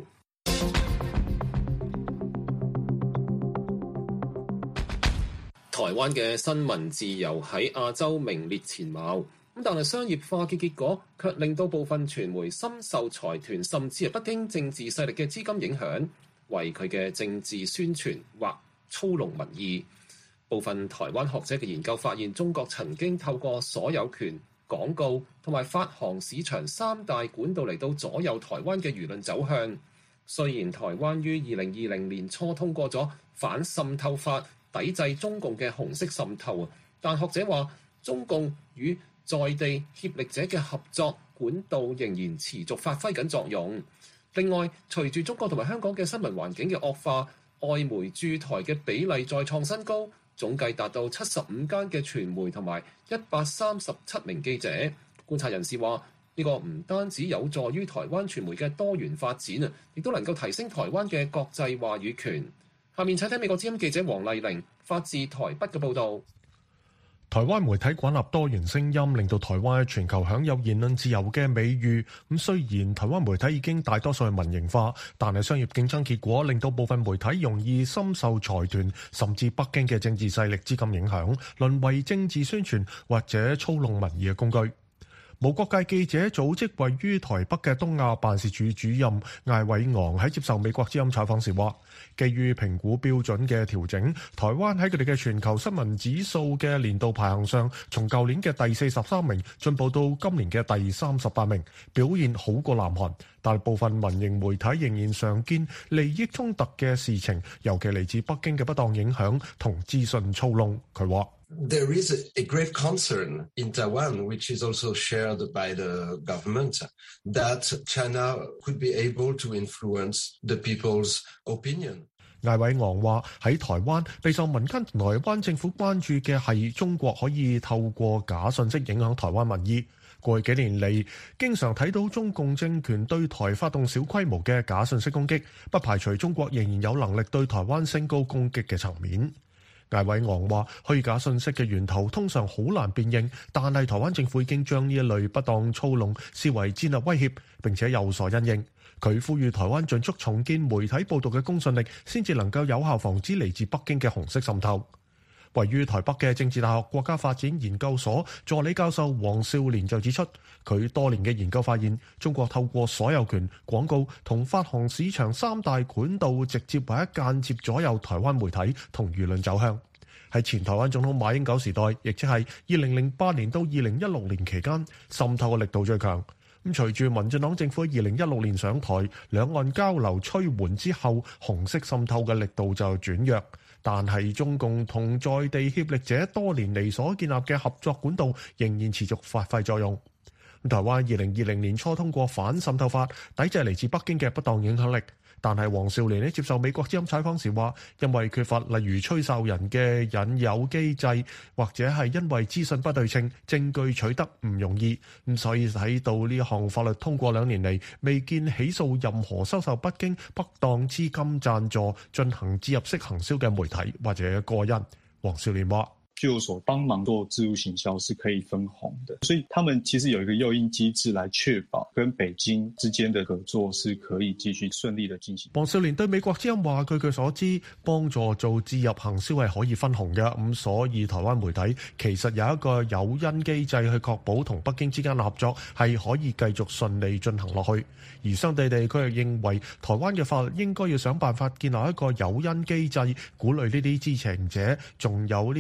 台灣嘅新聞自由喺亞洲名列前茅，咁但係商業化嘅結果卻令到部分傳媒深受財團甚至係北京政治勢力嘅資金影響，為佢嘅政治宣傳或操弄民意。部分台灣學者嘅研究發現，中國曾經透過所有權、廣告同埋發行市場三大管道嚟到左右台灣嘅輿論走向。雖然台灣於二零二零年初通過咗反滲透法，抵制中共嘅紅色滲透啊，但學者話，中共與在地協力者嘅合作管道仍然持續發揮緊作用。另外，隨住中國同埋香港嘅新聞環境嘅惡化，外媒駐台嘅比例再創新高，總計達到七十五間嘅傳媒同埋一百三十七名記者。觀察人士話，呢個唔單止有助於台灣傳媒嘅多元發展啊，亦都能夠提升台灣嘅國際話語權。下面請聽美國之音記者黃麗玲發自台北嘅報導。 台灣媒體廣納多元聲音，令到台灣喺全球享有言論自由嘅美譽。咁雖然台灣媒體已經大多數係民營化，但係商業競爭結果令到部分媒體容易深受財團甚至北京嘅政治勢力資金影響，淪為政治宣傳或者操弄民意嘅工具。無國界記者組織位於台北嘅東亞辦事處主任艾偉昂喺接受美國之音採訪時話，基於評估標準嘅調整，台灣喺佢哋嘅全球新聞指數嘅年度排行上，從舊年嘅第四十三名進步到今年嘅第三十八名，表現好過南韓。但部分民營媒體仍然常見利益衝突嘅事情，尤其嚟自北京嘅不當影響同資訊操弄。佢話 There is a grave concern in Taiwan, which is also shared by the government, that China could be able to influence the people's opinion. 艾偉昂話：喺台灣備受民間同台灣政府關注嘅係中國可以透過假信息影響台灣民意。過去幾年嚟，經常睇到中共政權對台發動小規模嘅假信息攻擊，不排除中國仍然有能力對台灣升高攻擊嘅層面。艾偉昂話：虛假信息嘅源頭通常好難辨認，但係台灣政府已經將呢一類不當操弄視為戰略威脅，並且有所因應。佢呼籲台灣盡速重建媒體報導嘅公信力，先至能夠有效防止嚟自北京嘅紅色滲透。位於台北嘅政治大學國家發展研究所助理教授黃少年就指出，佢多年嘅研究發現，中國透過所有權、廣告同發行市場三大管道，直接或者間接左右台灣媒體同輿論走向。喺前台灣總統馬英九時代，亦即係二零零八年到二零一六年期間，滲透嘅力度最強。咁隨住民進黨政府喺二零一六年上台，兩岸交流趨緩之後，紅色滲透嘅力度就轉弱。但係中共同在地協力者多年嚟所建立嘅合作管道仍然持續發揮作用。台灣二零二零年初通過反滲透法，抵制嚟自北京嘅不當影響力。但係黃少年喺接受美國之音採訪時話，因為缺乏例如吹哨人嘅引誘機制，或者係因為資訊不對稱，證據取得唔容易，咁所以睇到呢項法律通過兩年嚟，未見起訴任何收受北京不當資金贊助進行置入式行銷嘅媒體或者個人。黃少年話： 據我所幫忙做置入行銷是可以分紅的，所以他們其實有一個誘因機制來確保跟北京之間的合作是可以繼續順利的進行。 黃少年對美國之音話：據佢所知，幫助做置入行銷係可以分紅嘅，咁所以台灣媒體其實有一個誘因機制去確保同北京之間嘅合作係可以繼續順利進行落去。而相對地，佢又認為台灣嘅法律應該要想辦法建立一個誘因機制，鼓勵呢啲知情者，仲有啲吹哨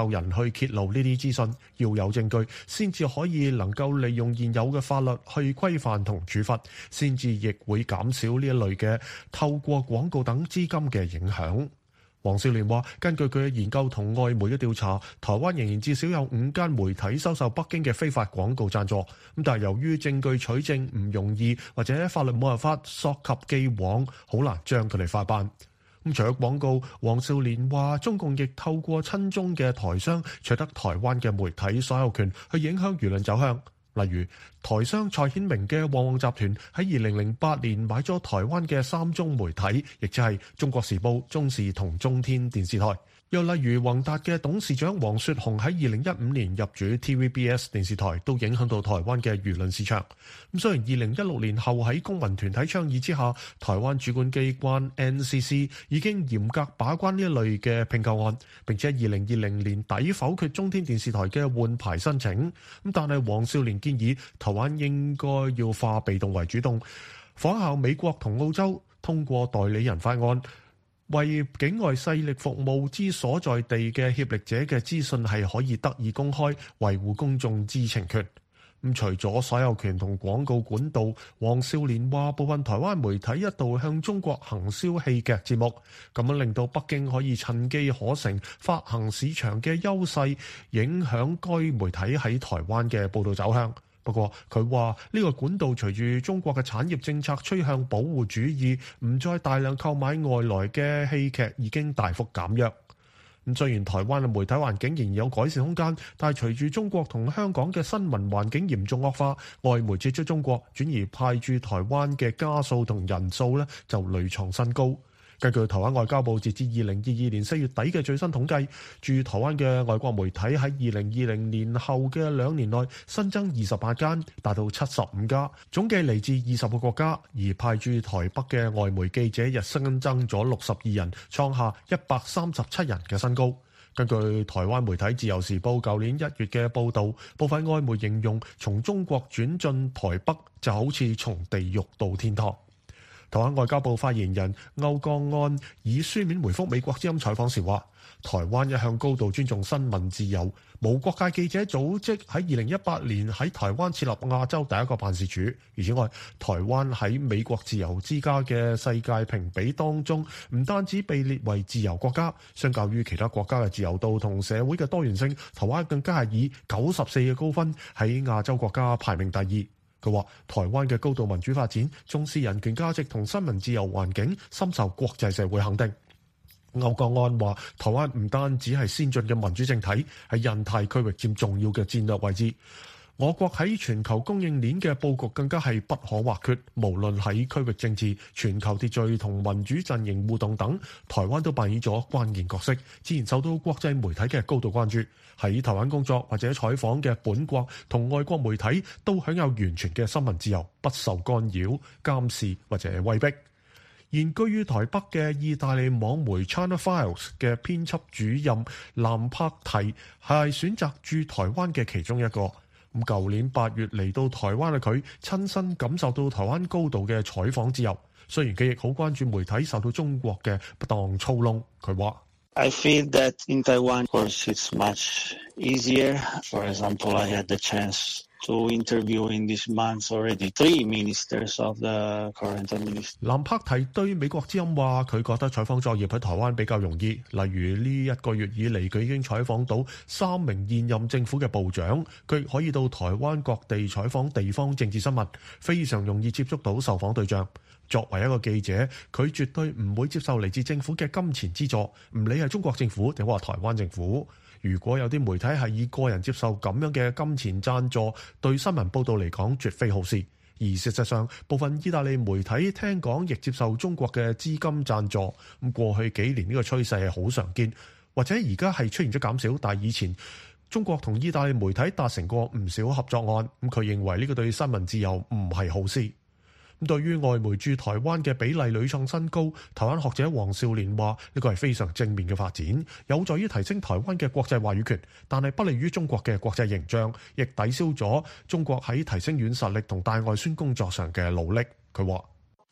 夠人去揭露呢啲資訊，要有證據先至可以能夠利用現有嘅法律去規範同處罰，先至亦會減少呢一類嘅透過廣告等資金嘅影響。黃少年話：根據佢嘅研究同外媒嘅調查，台灣仍然至少有五間媒體收受北京嘅非法廣告贊助。咁但係由於證據取證唔容易，或者法律冇辦法溯及既往，好難將佢哋法辦。咁除咗廣告，黃少年話中共亦透過親中嘅台商取得台灣嘅媒體所有權，去影響輿論走向。例如台商蔡顯明嘅旺旺集團喺二零零八年買咗台灣嘅三中媒體，亦即係中國時報、中視同中天電視台。又例如宏達嘅董事長黃雪紅喺二零一五年入主 T V B S 電視台，都影響到台灣嘅輿論市場。咁雖然二零一六年後喺公民團體倡議之下，台灣主管機關 N C C 已經嚴格把關呢一類嘅併購案，並且二零二零年底否決中天電視台嘅換牌申請。咁但係黃少年建議台灣應該要化被動為主動，仿效美國同澳洲通過代理人法案，為境外勢力服務之所在地嘅協力者嘅資訊係可以得以公開，維護公眾知情權。咁除咗所有權同廣告管道，黃少年話部分台灣媒體一度向中國行銷戲劇節目，咁樣令到北京可以趁機可乘發行市場嘅優勢，影響該媒體喺台灣嘅報導走向。不過佢話呢個管道隨住中國嘅產業政策趨向保護主義，唔再大量購買外來嘅戲劇，已經大幅減弱。咁雖然台灣嘅媒體環境仍然有改善空間，但係隨住中國同香港嘅新聞環境嚴重惡化，外媒撤出中國轉而派駐台灣嘅家數同人數呢就屢創新高。根據台灣外交部截至二零二二年四月底嘅最新統計，駐台灣嘅外國媒體喺二零二零年後嘅兩年內新增二十八間，達到七十五家，總計嚟自二十個國家。而派駐台北嘅外媒記者日新增咗六十二人，創下一百三十七人嘅新高。根據台灣媒體《自由時報》舊年一月嘅報導，部分外媒形容從中國轉進台北就好似從地獄到天堂。台灣外交部發言人歐江安以書面回覆美國之音採訪時話：台灣一向高度尊重新聞自由，無國界記者組織喺二零一八年喺台灣設立亞洲第一個辦事處。而此外，台灣喺美國自由之家嘅世界評比當中，唔單止被列為自由國家，相較於其他國家嘅自由度同社會嘅多元性，台灣更加係以九十四嘅高分喺亞洲國家排名第二。佢話：台灣嘅高度民主發展、重視人權價值同新聞自由環境，深受國際社會肯定。歐江安話：台灣唔單止係先進嘅民主政體，喺印太區域佔重要嘅戰略位置。我國喺全球供應鏈嘅佈局更加係不可或缺，無論喺區域政治、全球秩序同民主陣營互動等，台灣都扮演咗關鍵角色，自然受到國際媒體嘅高度關注。喺台灣工作或者採訪嘅本國同外國媒體都享有完全嘅新聞自由，不受干擾、監視或者威逼。現居於台北嘅意大利網媒 China Files 嘅編輯主任藍柏提係選擇駐台灣嘅其中一個。咁舊年八月嚟到台灣嘅佢，親身感受到台灣高度嘅採訪自由。雖然佢亦好關注媒體受到中國嘅不當操弄，佢話 I feel that in Taiwan, of course, it's much easier. For example, I had the chance to interview in this month already three ministers of the current administration. 藍柏提對美國之音話，佢覺得採訪作業喺台灣比較容易。例如呢一個月以嚟，佢已經採訪到三名現任政府嘅部長，佢可以到台灣各地採訪地方政治新聞，非常容易接觸到受訪對象。作為一個記者，佢絕對唔會接受嚟自政府嘅金錢資助，唔理係中國政府定話台灣政府。如果有啲媒體係以個人接受咁樣嘅金錢贊助，對新聞報導嚟講絕非好事。而事實上，部分意大利媒體聽講亦接受中國嘅資金贊助。咁過去幾年呢個趨勢係好常見，或者而家係出現咗減少，但係以前中國同意大利媒體達成過唔少合作案。咁佢認為呢個對新聞自由唔係好事。咁對於外媒駐台灣嘅比例屢創新高，台灣學者黃少年話：呢個係非常正面嘅發展，有助於提升台灣嘅國際話語權，但係不利於中國嘅國際形象，亦抵消咗中國喺提升軟實力同大外宣工作上嘅努力。佢話：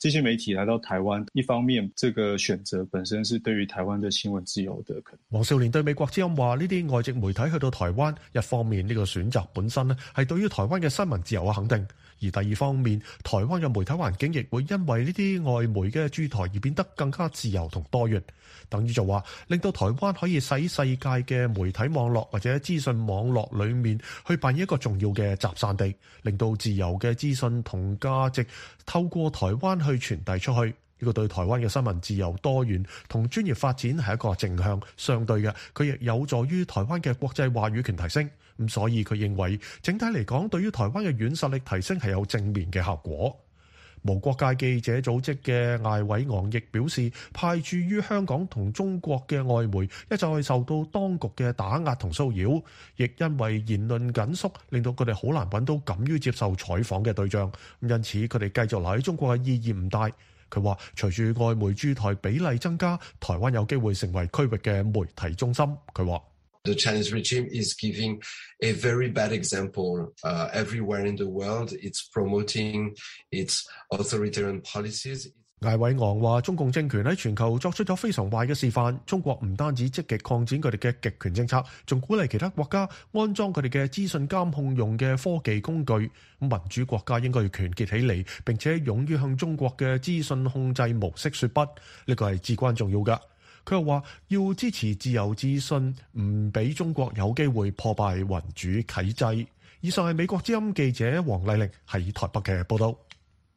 這些媒體來到台灣，一方面這個選擇本身是對於台灣的新聞自由的肯定。 黃少年對美國之音話：呢啲外籍媒體去到台灣，一方面呢個選擇本身咧係對於台灣嘅新聞自由嘅肯定，而第二方面，台灣嘅媒體環境亦會因為呢啲外媒嘅駐台而變得更加自由同多元。等於就話令到台灣可以喺世界嘅媒體網絡或者資訊網絡裡面去扮演一個重要嘅集散地，令到自由嘅資訊同價值透過台灣去傳遞出去。呢個對台灣嘅新聞自由、多元同專業發展係一個正向，相對嘅佢亦有助於台灣嘅國際話語權提升。咁所以佢認為整體嚟講，對於台灣嘅軟實力提升係有正面嘅效果。無國界記者組織嘅艾偉昂亦表示，派駐於香港同中國嘅外媒一再受到當局嘅打壓同騷擾，亦因為言論緊縮，令到佢哋好難揾到敢於接受採訪嘅對象。因此佢哋繼續留喺中國嘅意義唔大。佢話隨住外媒駐台比例增加，台灣有機會成為區域嘅媒體中心。佢話 The Chinese regime is giving a very bad example uh, everywhere in the world. It's promoting its authoritarian policies. 艾偉昂話：中共政權喺全球作出咗非常壞嘅示範。中國唔單止積極擴展佢哋嘅極權政策，仲鼓勵其他國家安裝佢哋嘅資訊監控用嘅科技工具。民主國家應該要團結起嚟，並且勇於向中國嘅資訊控制模式說不，呢個係至關重要㗎。佢又話要支持自由資訊，唔俾中國有機會破壞民主體制。以上係美國之音記者黃麗玲喺台北嘅報道。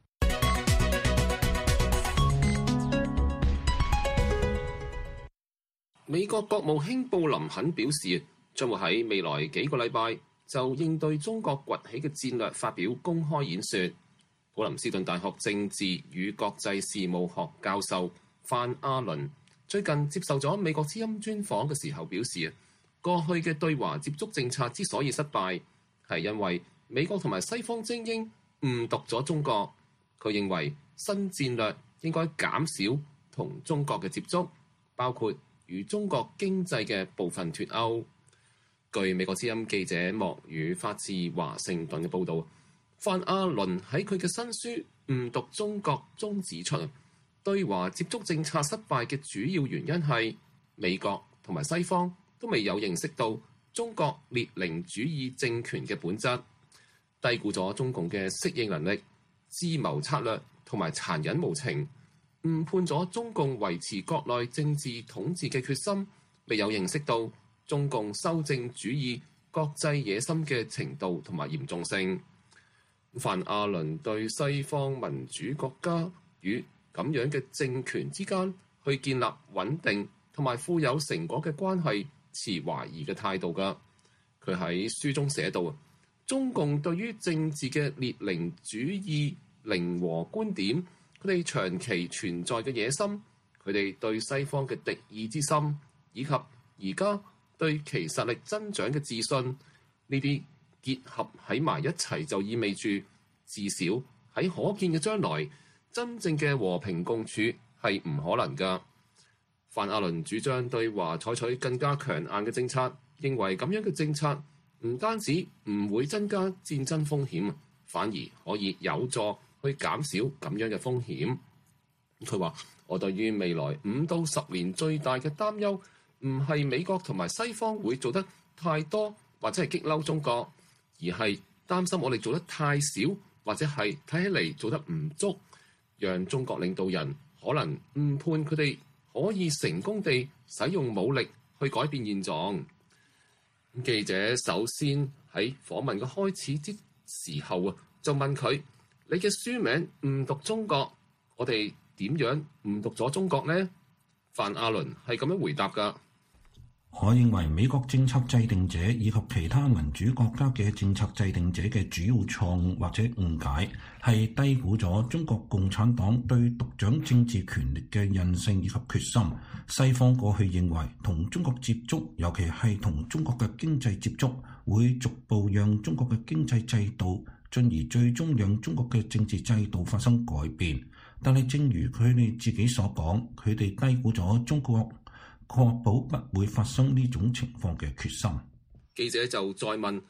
美國國務卿布林肯表示，將會喺未來幾個禮拜就應對中國崛起嘅戰略發表公開演說。普林斯頓大學政治與國際事務學教授范阿倫最近接受咗美國之音專訪嘅時候表示，過去嘅對華接觸政策之所以失敗，係因為美國同埋西方精英誤讀咗中國。佢認為新戰略應該減少同中國嘅接觸，包括與中國經濟嘅部分脫歐。據美國之音記者莫宇發自華盛頓嘅報導，范阿倫喺佢嘅新書《誤讀中國》中指出，對華接觸政策失敗嘅主要原因係美國同埋西方都未有認識到中國列寧主義政權嘅本質，低估咗中共嘅適應能力、智謀策略同埋殘忍無情，誤判咗中共維持國內政治統治嘅決心，未有認識到中共修正主義國際野心嘅程度同埋嚴重性。范阿倫對西方民主國家與咁樣嘅政權之間去建立穩定同埋富有成果嘅關係持懷疑嘅態度㗎。佢喺書中寫道，中共對於政治嘅列寧主義零和觀點，佢哋長期存在嘅野心，佢哋對西方嘅敵意之心，以及而家對其實力增長嘅自信，呢啲結合喺埋一齊，就意味住至少喺可見嘅將來，真正嘅和平共處係唔可能㗎。范阿倫主張對華採取更加強硬嘅政策，認為咁樣嘅政策唔單止唔會增加戰爭風險，反而可以有助去減少咁樣嘅風險。佢話：我對於未來五到十年最大嘅擔憂，唔係美國同埋西方會做得太多或者係激嬲中國，而係擔心我哋做得太少，或者係睇起嚟做得唔足，讓中國領導人可能誤判佢哋可以成功地使用武力去改變現狀。記者首先喺訪問嘅開始之時候啊，就問佢：你嘅書名誤讀中國，我哋點樣誤讀咗中國呢？范阿倫係咁樣回答㗎。 我認為美國政策制定者以及其他民主國家嘅政策制定者嘅主要錯誤或者誤解係低估咗中國共產黨對獨掌政治權力嘅韌性以及決心。西方過去認為同中國接觸，尤其係同中國嘅經濟接觸，會逐步讓中國嘅經濟制度，進而最終讓中國嘅政治制度發生改變。但係正如佢哋自己所講，佢哋低估咗中國確保不會發生呢種情況嘅決心。 記者就再問：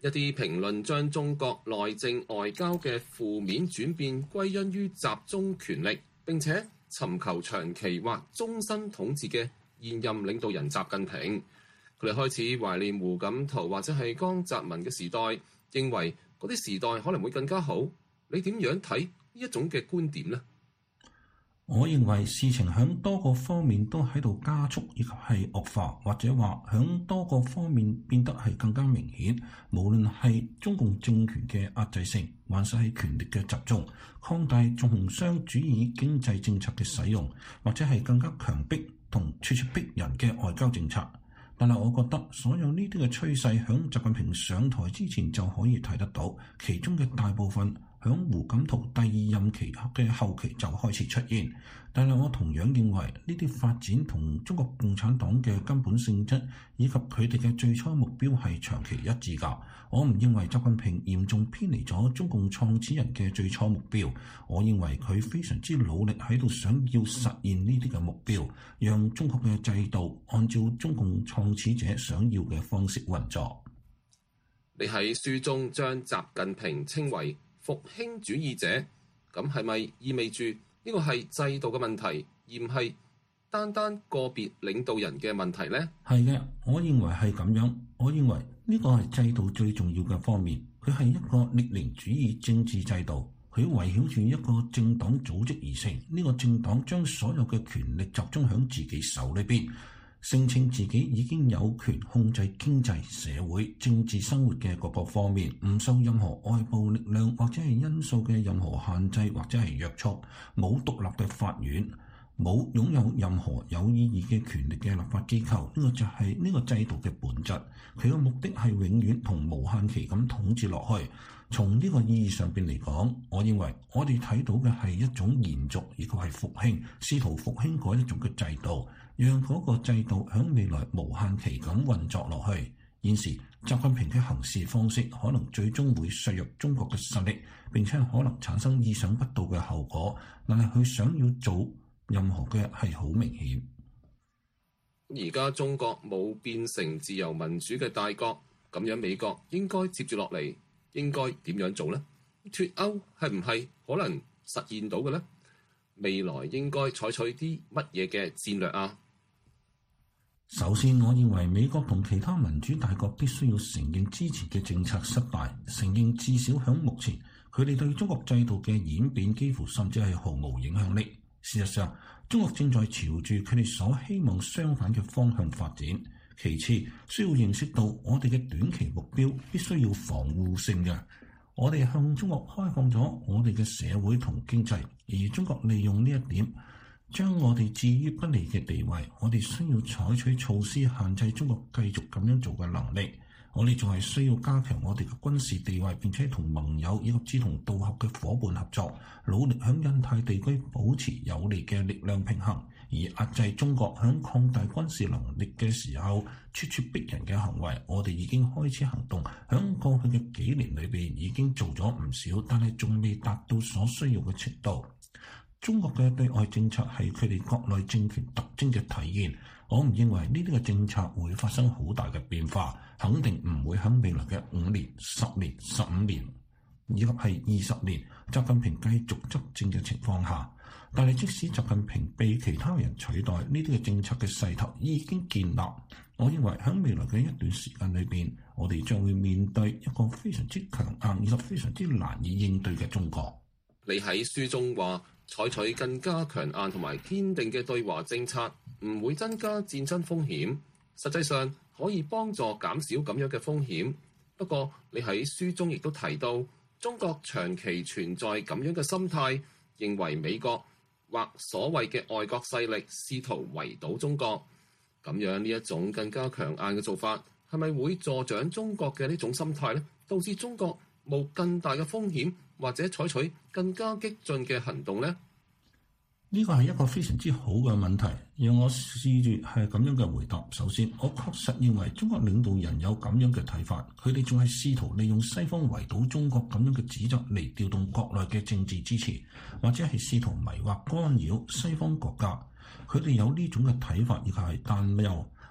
一啲評論將中國內政外交嘅負面轉變歸因於集中權力並且尋求長期或終身統治嘅現任領導人習近平。佢哋開始懷念胡錦濤或者係江澤民嘅時代，認為嗰啲時代可能會更加好。你點樣睇呢一種嘅觀點呢？ 我認為事情響多個方面都喺度加速以及係惡化，或者話響多個方面變得係更加明顯。無論係中共政權嘅壓制性，還是係權力嘅集中、擴大重商主義經濟政策嘅使用，或者係更加強迫同咄咄逼人嘅外交政策。但係我覺得所有呢啲嘅趨勢響習近平上台之前就可以睇得到，其中嘅大部分響胡錦濤第二任期嘅後期就開始出現。但係我同樣認為呢啲發展同中國共產黨嘅根本性質以及佢哋嘅最初目標係長期一致㗎。我唔認為習近平嚴重偏離咗中共創始人嘅最初目標。我認為佢非常之努力喺度想要實現呢啲嘅目標，讓中國嘅制度按照中共創始者想要嘅方式運作。 你喺書中將習近平稱為復興主義者，咁係咪意味住呢個係制度嘅問題，而唔係單單個別領導人嘅問題呢？ 係嘅，我認為係咁樣。我認為呢個係制度最重要嘅方面，佢係一個列寧主義政治制度，佢圍繞住一個政黨組織而成。呢個政黨將所有嘅權力集中喺自己手裏邊，聲稱自己已經有權控制經濟、社會、政治生活嘅各個方面，唔受任何外部力量或者係因素嘅任何限制或者係約束，冇獨立嘅法院，冇擁有任何有意義嘅權力嘅立法機構。呢個就係呢個制度嘅本質。佢嘅目的係永遠同無限期咁統治落去。從呢個意義上邊嚟講，我認為我哋睇到嘅係一種延續，亦或係復興，試圖復興嗰一種嘅制度，讓嗰個制度喺未來無限期咁運作落去。現時習近平嘅行事方式可能最終會削弱中國嘅實力，並且可能產生意想不到嘅後果。但係佢想要做任何嘅係好明顯。 而家中國冇變成自由民主嘅大國，咁樣美國應該接住落嚟應該點樣做呢？脫歐係唔係可能實現到嘅呢？未來應該採取啲乜嘢嘅戰略啊？ 首先，我認為美國同其他民主大國必須要承認之前嘅政策失敗，承認至少響目前佢哋對中國制度嘅演變幾乎甚至係毫無影響力。事實上，中國正在朝住佢哋所希望相反嘅方向發展。其次，需要認識到我哋嘅短期目標必須要防護性嘅。我哋向中國開放咗我哋嘅社會同經濟，而中國利用呢一點將我哋置於不利嘅地位。我哋需要採取措施限制中國繼續咁樣做嘅能力。我哋仲係需要加強我哋嘅軍事地位，並且同盟友以及志同道合嘅夥伴合作，努力響印太地區保持有利嘅力量平衡，而壓制中國響擴大軍事能力嘅時候咄咄逼人嘅行為。我哋已經開始行動，響過去嘅幾年裏邊已經做咗唔少，但係仲未達到所需要嘅程度。中國嘅對外政策係佢哋國內政權特徵嘅體現。我唔認為呢啲嘅政策會發生好大嘅變化，肯定唔會喺未來嘅五年、十年、十五年，以及係二十年，習近平繼續執政嘅情況下。但係即使習近平被其他人取代，呢啲嘅政策嘅勢頭已經建立。我認為喺未來嘅一段時間裏邊，我哋將會面對一個非常之強硬以及非常之難以應對嘅中國。 你喺書中話，採取更加強硬同埋堅定嘅對華政策，唔會增加戰爭風險，實際上可以幫助減少咁樣嘅風險。不過，你喺書中亦都提到，中國長期存在咁樣嘅心態，認為美國或所謂嘅外國勢力試圖圍堵中國。咁樣呢一種更加強硬嘅做法，係咪會助長中國嘅呢種心態呢？導致中國冒更大嘅風險，或者採取更加激進嘅行動呢？ 呢個係一個非常之好嘅問題，讓我試住係咁樣嘅回答。首先，我確實認為中國領導人有咁樣嘅睇法，佢哋仲係試圖利用西方圍堵中國咁樣嘅指責嚟調動國內嘅政治支持，或者係試圖迷惑干擾西方國家。佢哋有呢種嘅睇法，亦係擔憂。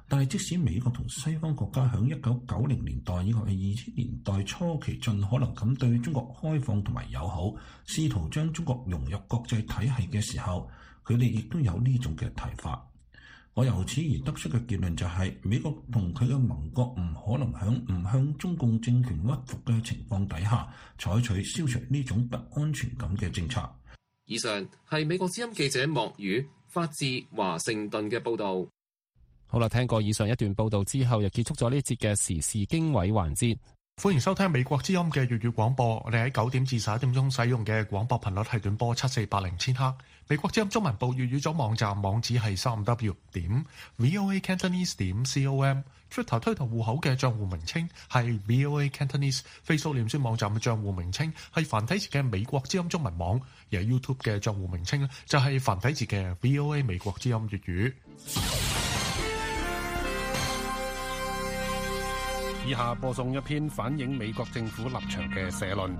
但係即使美國同西方國家響一九九零年代以及係二千年代初期盡可能咁對中國開放同埋友好，試圖將中國融入國際體系嘅時候，佢哋亦都有呢種嘅睇法。我由此而得出嘅結論就係、是，美國同佢嘅盟國唔可能響唔向中共政權屈服嘅情況底下，採取消除呢種不安全感嘅政策。 以上係美國之音記者莫宇發自華盛頓嘅報導。 好啦，聽過以上一段報導之後，又結束咗呢節嘅時事經緯環節。 歡迎收聽美國之音嘅粵語廣播。我哋喺九點至十一點鐘使用嘅廣播頻率係短波七四八零千赫。美國之音中文部粵語組網站網址係三 w 點 voa cantonese 點 com。Twitter 推特戶口嘅賬戶名稱係 voa cantonese。Facebook 臉書網站嘅賬戶名稱係繁體字嘅美國之音中文網。而 YouTube 嘅賬戶名稱就係繁體字嘅 voa 美國之音粵語。 以下播送一篇反映美國政府立場嘅社論。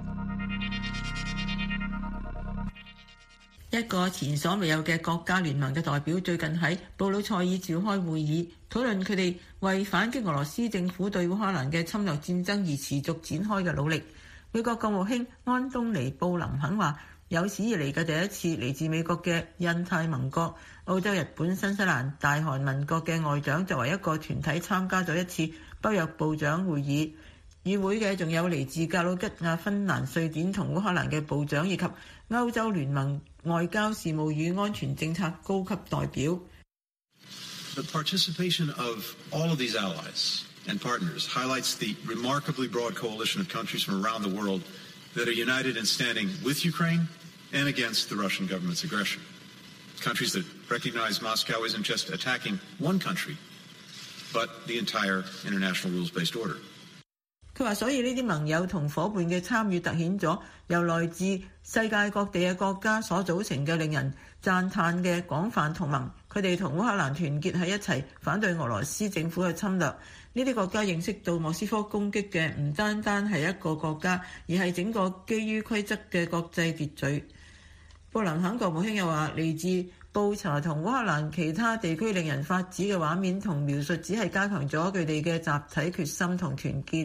一個前所未有嘅國家聯盟嘅代表最近喺布魯塞爾召開會議，討論佢哋為反擊俄羅斯政府對烏克蘭嘅侵略戰爭而持續展開嘅努力。美國國務卿安東尼布林肯話，有史以嚟嘅第一次嚟自美國嘅印太盟國澳洲、日本、新西蘭、大韓民國嘅外長作為一個團體參加咗一次北約部長會議。與會嘅仲有嚟自格魯吉亞、芬蘭、瑞典同烏克蘭嘅部長，以及歐洲聯盟外交事務與安全政策高級代表。 The participation of all of these allies and partners highlights the remarkably broad coalition of countries from around the world that are united in standing with Ukraine and against the Russian government's aggression. Countries that recognize Moscow isn't just attacking one country, but the entire international rules-based order. 佢話：所以呢啲盟友同伙伴嘅參與，突顯咗由來自世界各地嘅國家所組成嘅令人讚歎嘅廣泛同盟。佢哋同烏克蘭團結喺一齊，反對俄羅斯政府嘅侵略。呢啲國家認識到莫斯科攻擊嘅唔單單係一個國家，而係整個基於規則嘅國際秩序。布林肯國務卿又話：嚟自布查同烏克蘭其他地區令人發指嘅畫面同描述，只係加強咗佢哋嘅集體決心同團結。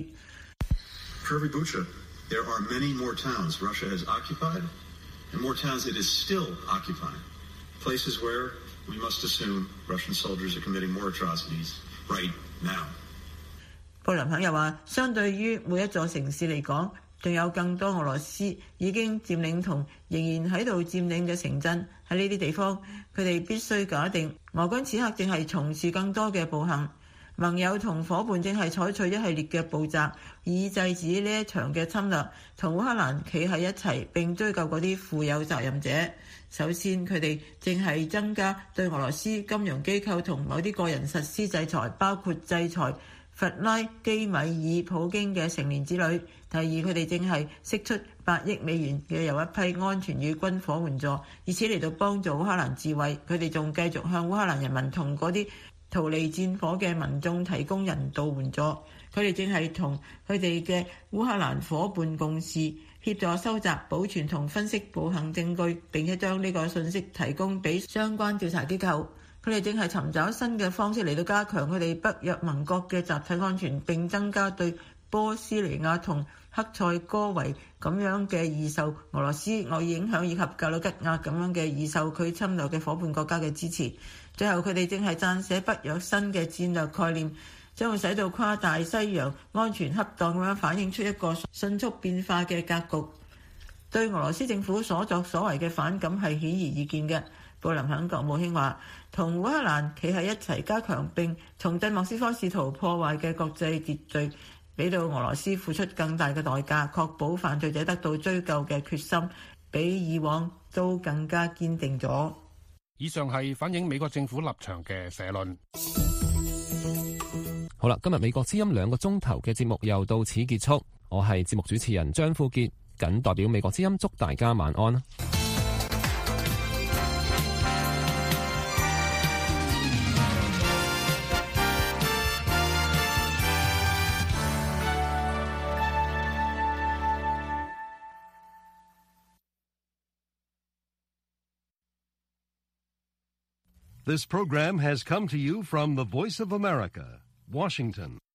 For every Bucha, there are many more towns Russia has occupied and more towns it is still occupying. Places where we must assume Russian soldiers are committing more atrocities right now. 布林肯又話，相對於每一座城市嚟講，仲有更多俄羅斯已經佔領同仍然喺度佔領嘅城鎮。喺呢啲地方，佢哋必須假定俄軍此刻正係從事更多嘅暴行。盟友同伙伴正係採取一系列嘅步驟，以制止呢一場嘅侵略，同烏克蘭企喺一齊並追究嗰啲負有責任者。首先，佢哋正係增加對俄羅斯金融機構同某啲個人實施制裁，包括制裁弗拉基米爾普京嘅成年子女。第二，佢哋正係釋出八億美元嘅由一批安全與軍火援助，以此嚟到幫助烏克蘭自衛。佢哋仲繼續向烏克蘭人民同嗰啲逃離戰火嘅民眾提供人道援助。佢哋正係同佢哋嘅烏克蘭伙伴共事，協助收集、保存同分析暴行證據，並且將呢個信息提供俾相關調查機構。佢哋正係尋找新嘅方式嚟到加強佢哋北約盟國嘅集體安全，並增加對波斯尼亞同克塞哥維咁樣嘅易受俄羅斯外影響，以及格魯吉亞咁樣嘅易受佢侵略嘅伙伴國家嘅支持。最後，佢哋正係撰寫北約新嘅戰略概念，將會使到跨大西洋安全恰當咁樣反映出一個迅速變化嘅格局。對俄羅斯政府所作所為嘅反感係顯而易見嘅。布林肯國務卿話：同烏克蘭企喺一齊，加強並重振莫斯科試圖破壞嘅國際秩序，俾到俄羅斯付出更大嘅代價，確保犯罪者得到追究嘅決心，比以往都更加堅定咗。 以上係反映美國政府立場嘅社論。 好啦，今日美國之音兩個鐘頭嘅節目又到此結束。我係節目主持人張富傑，謹代表美國之音祝大家晚安。 This program has come to you from the Voice of America, Washington.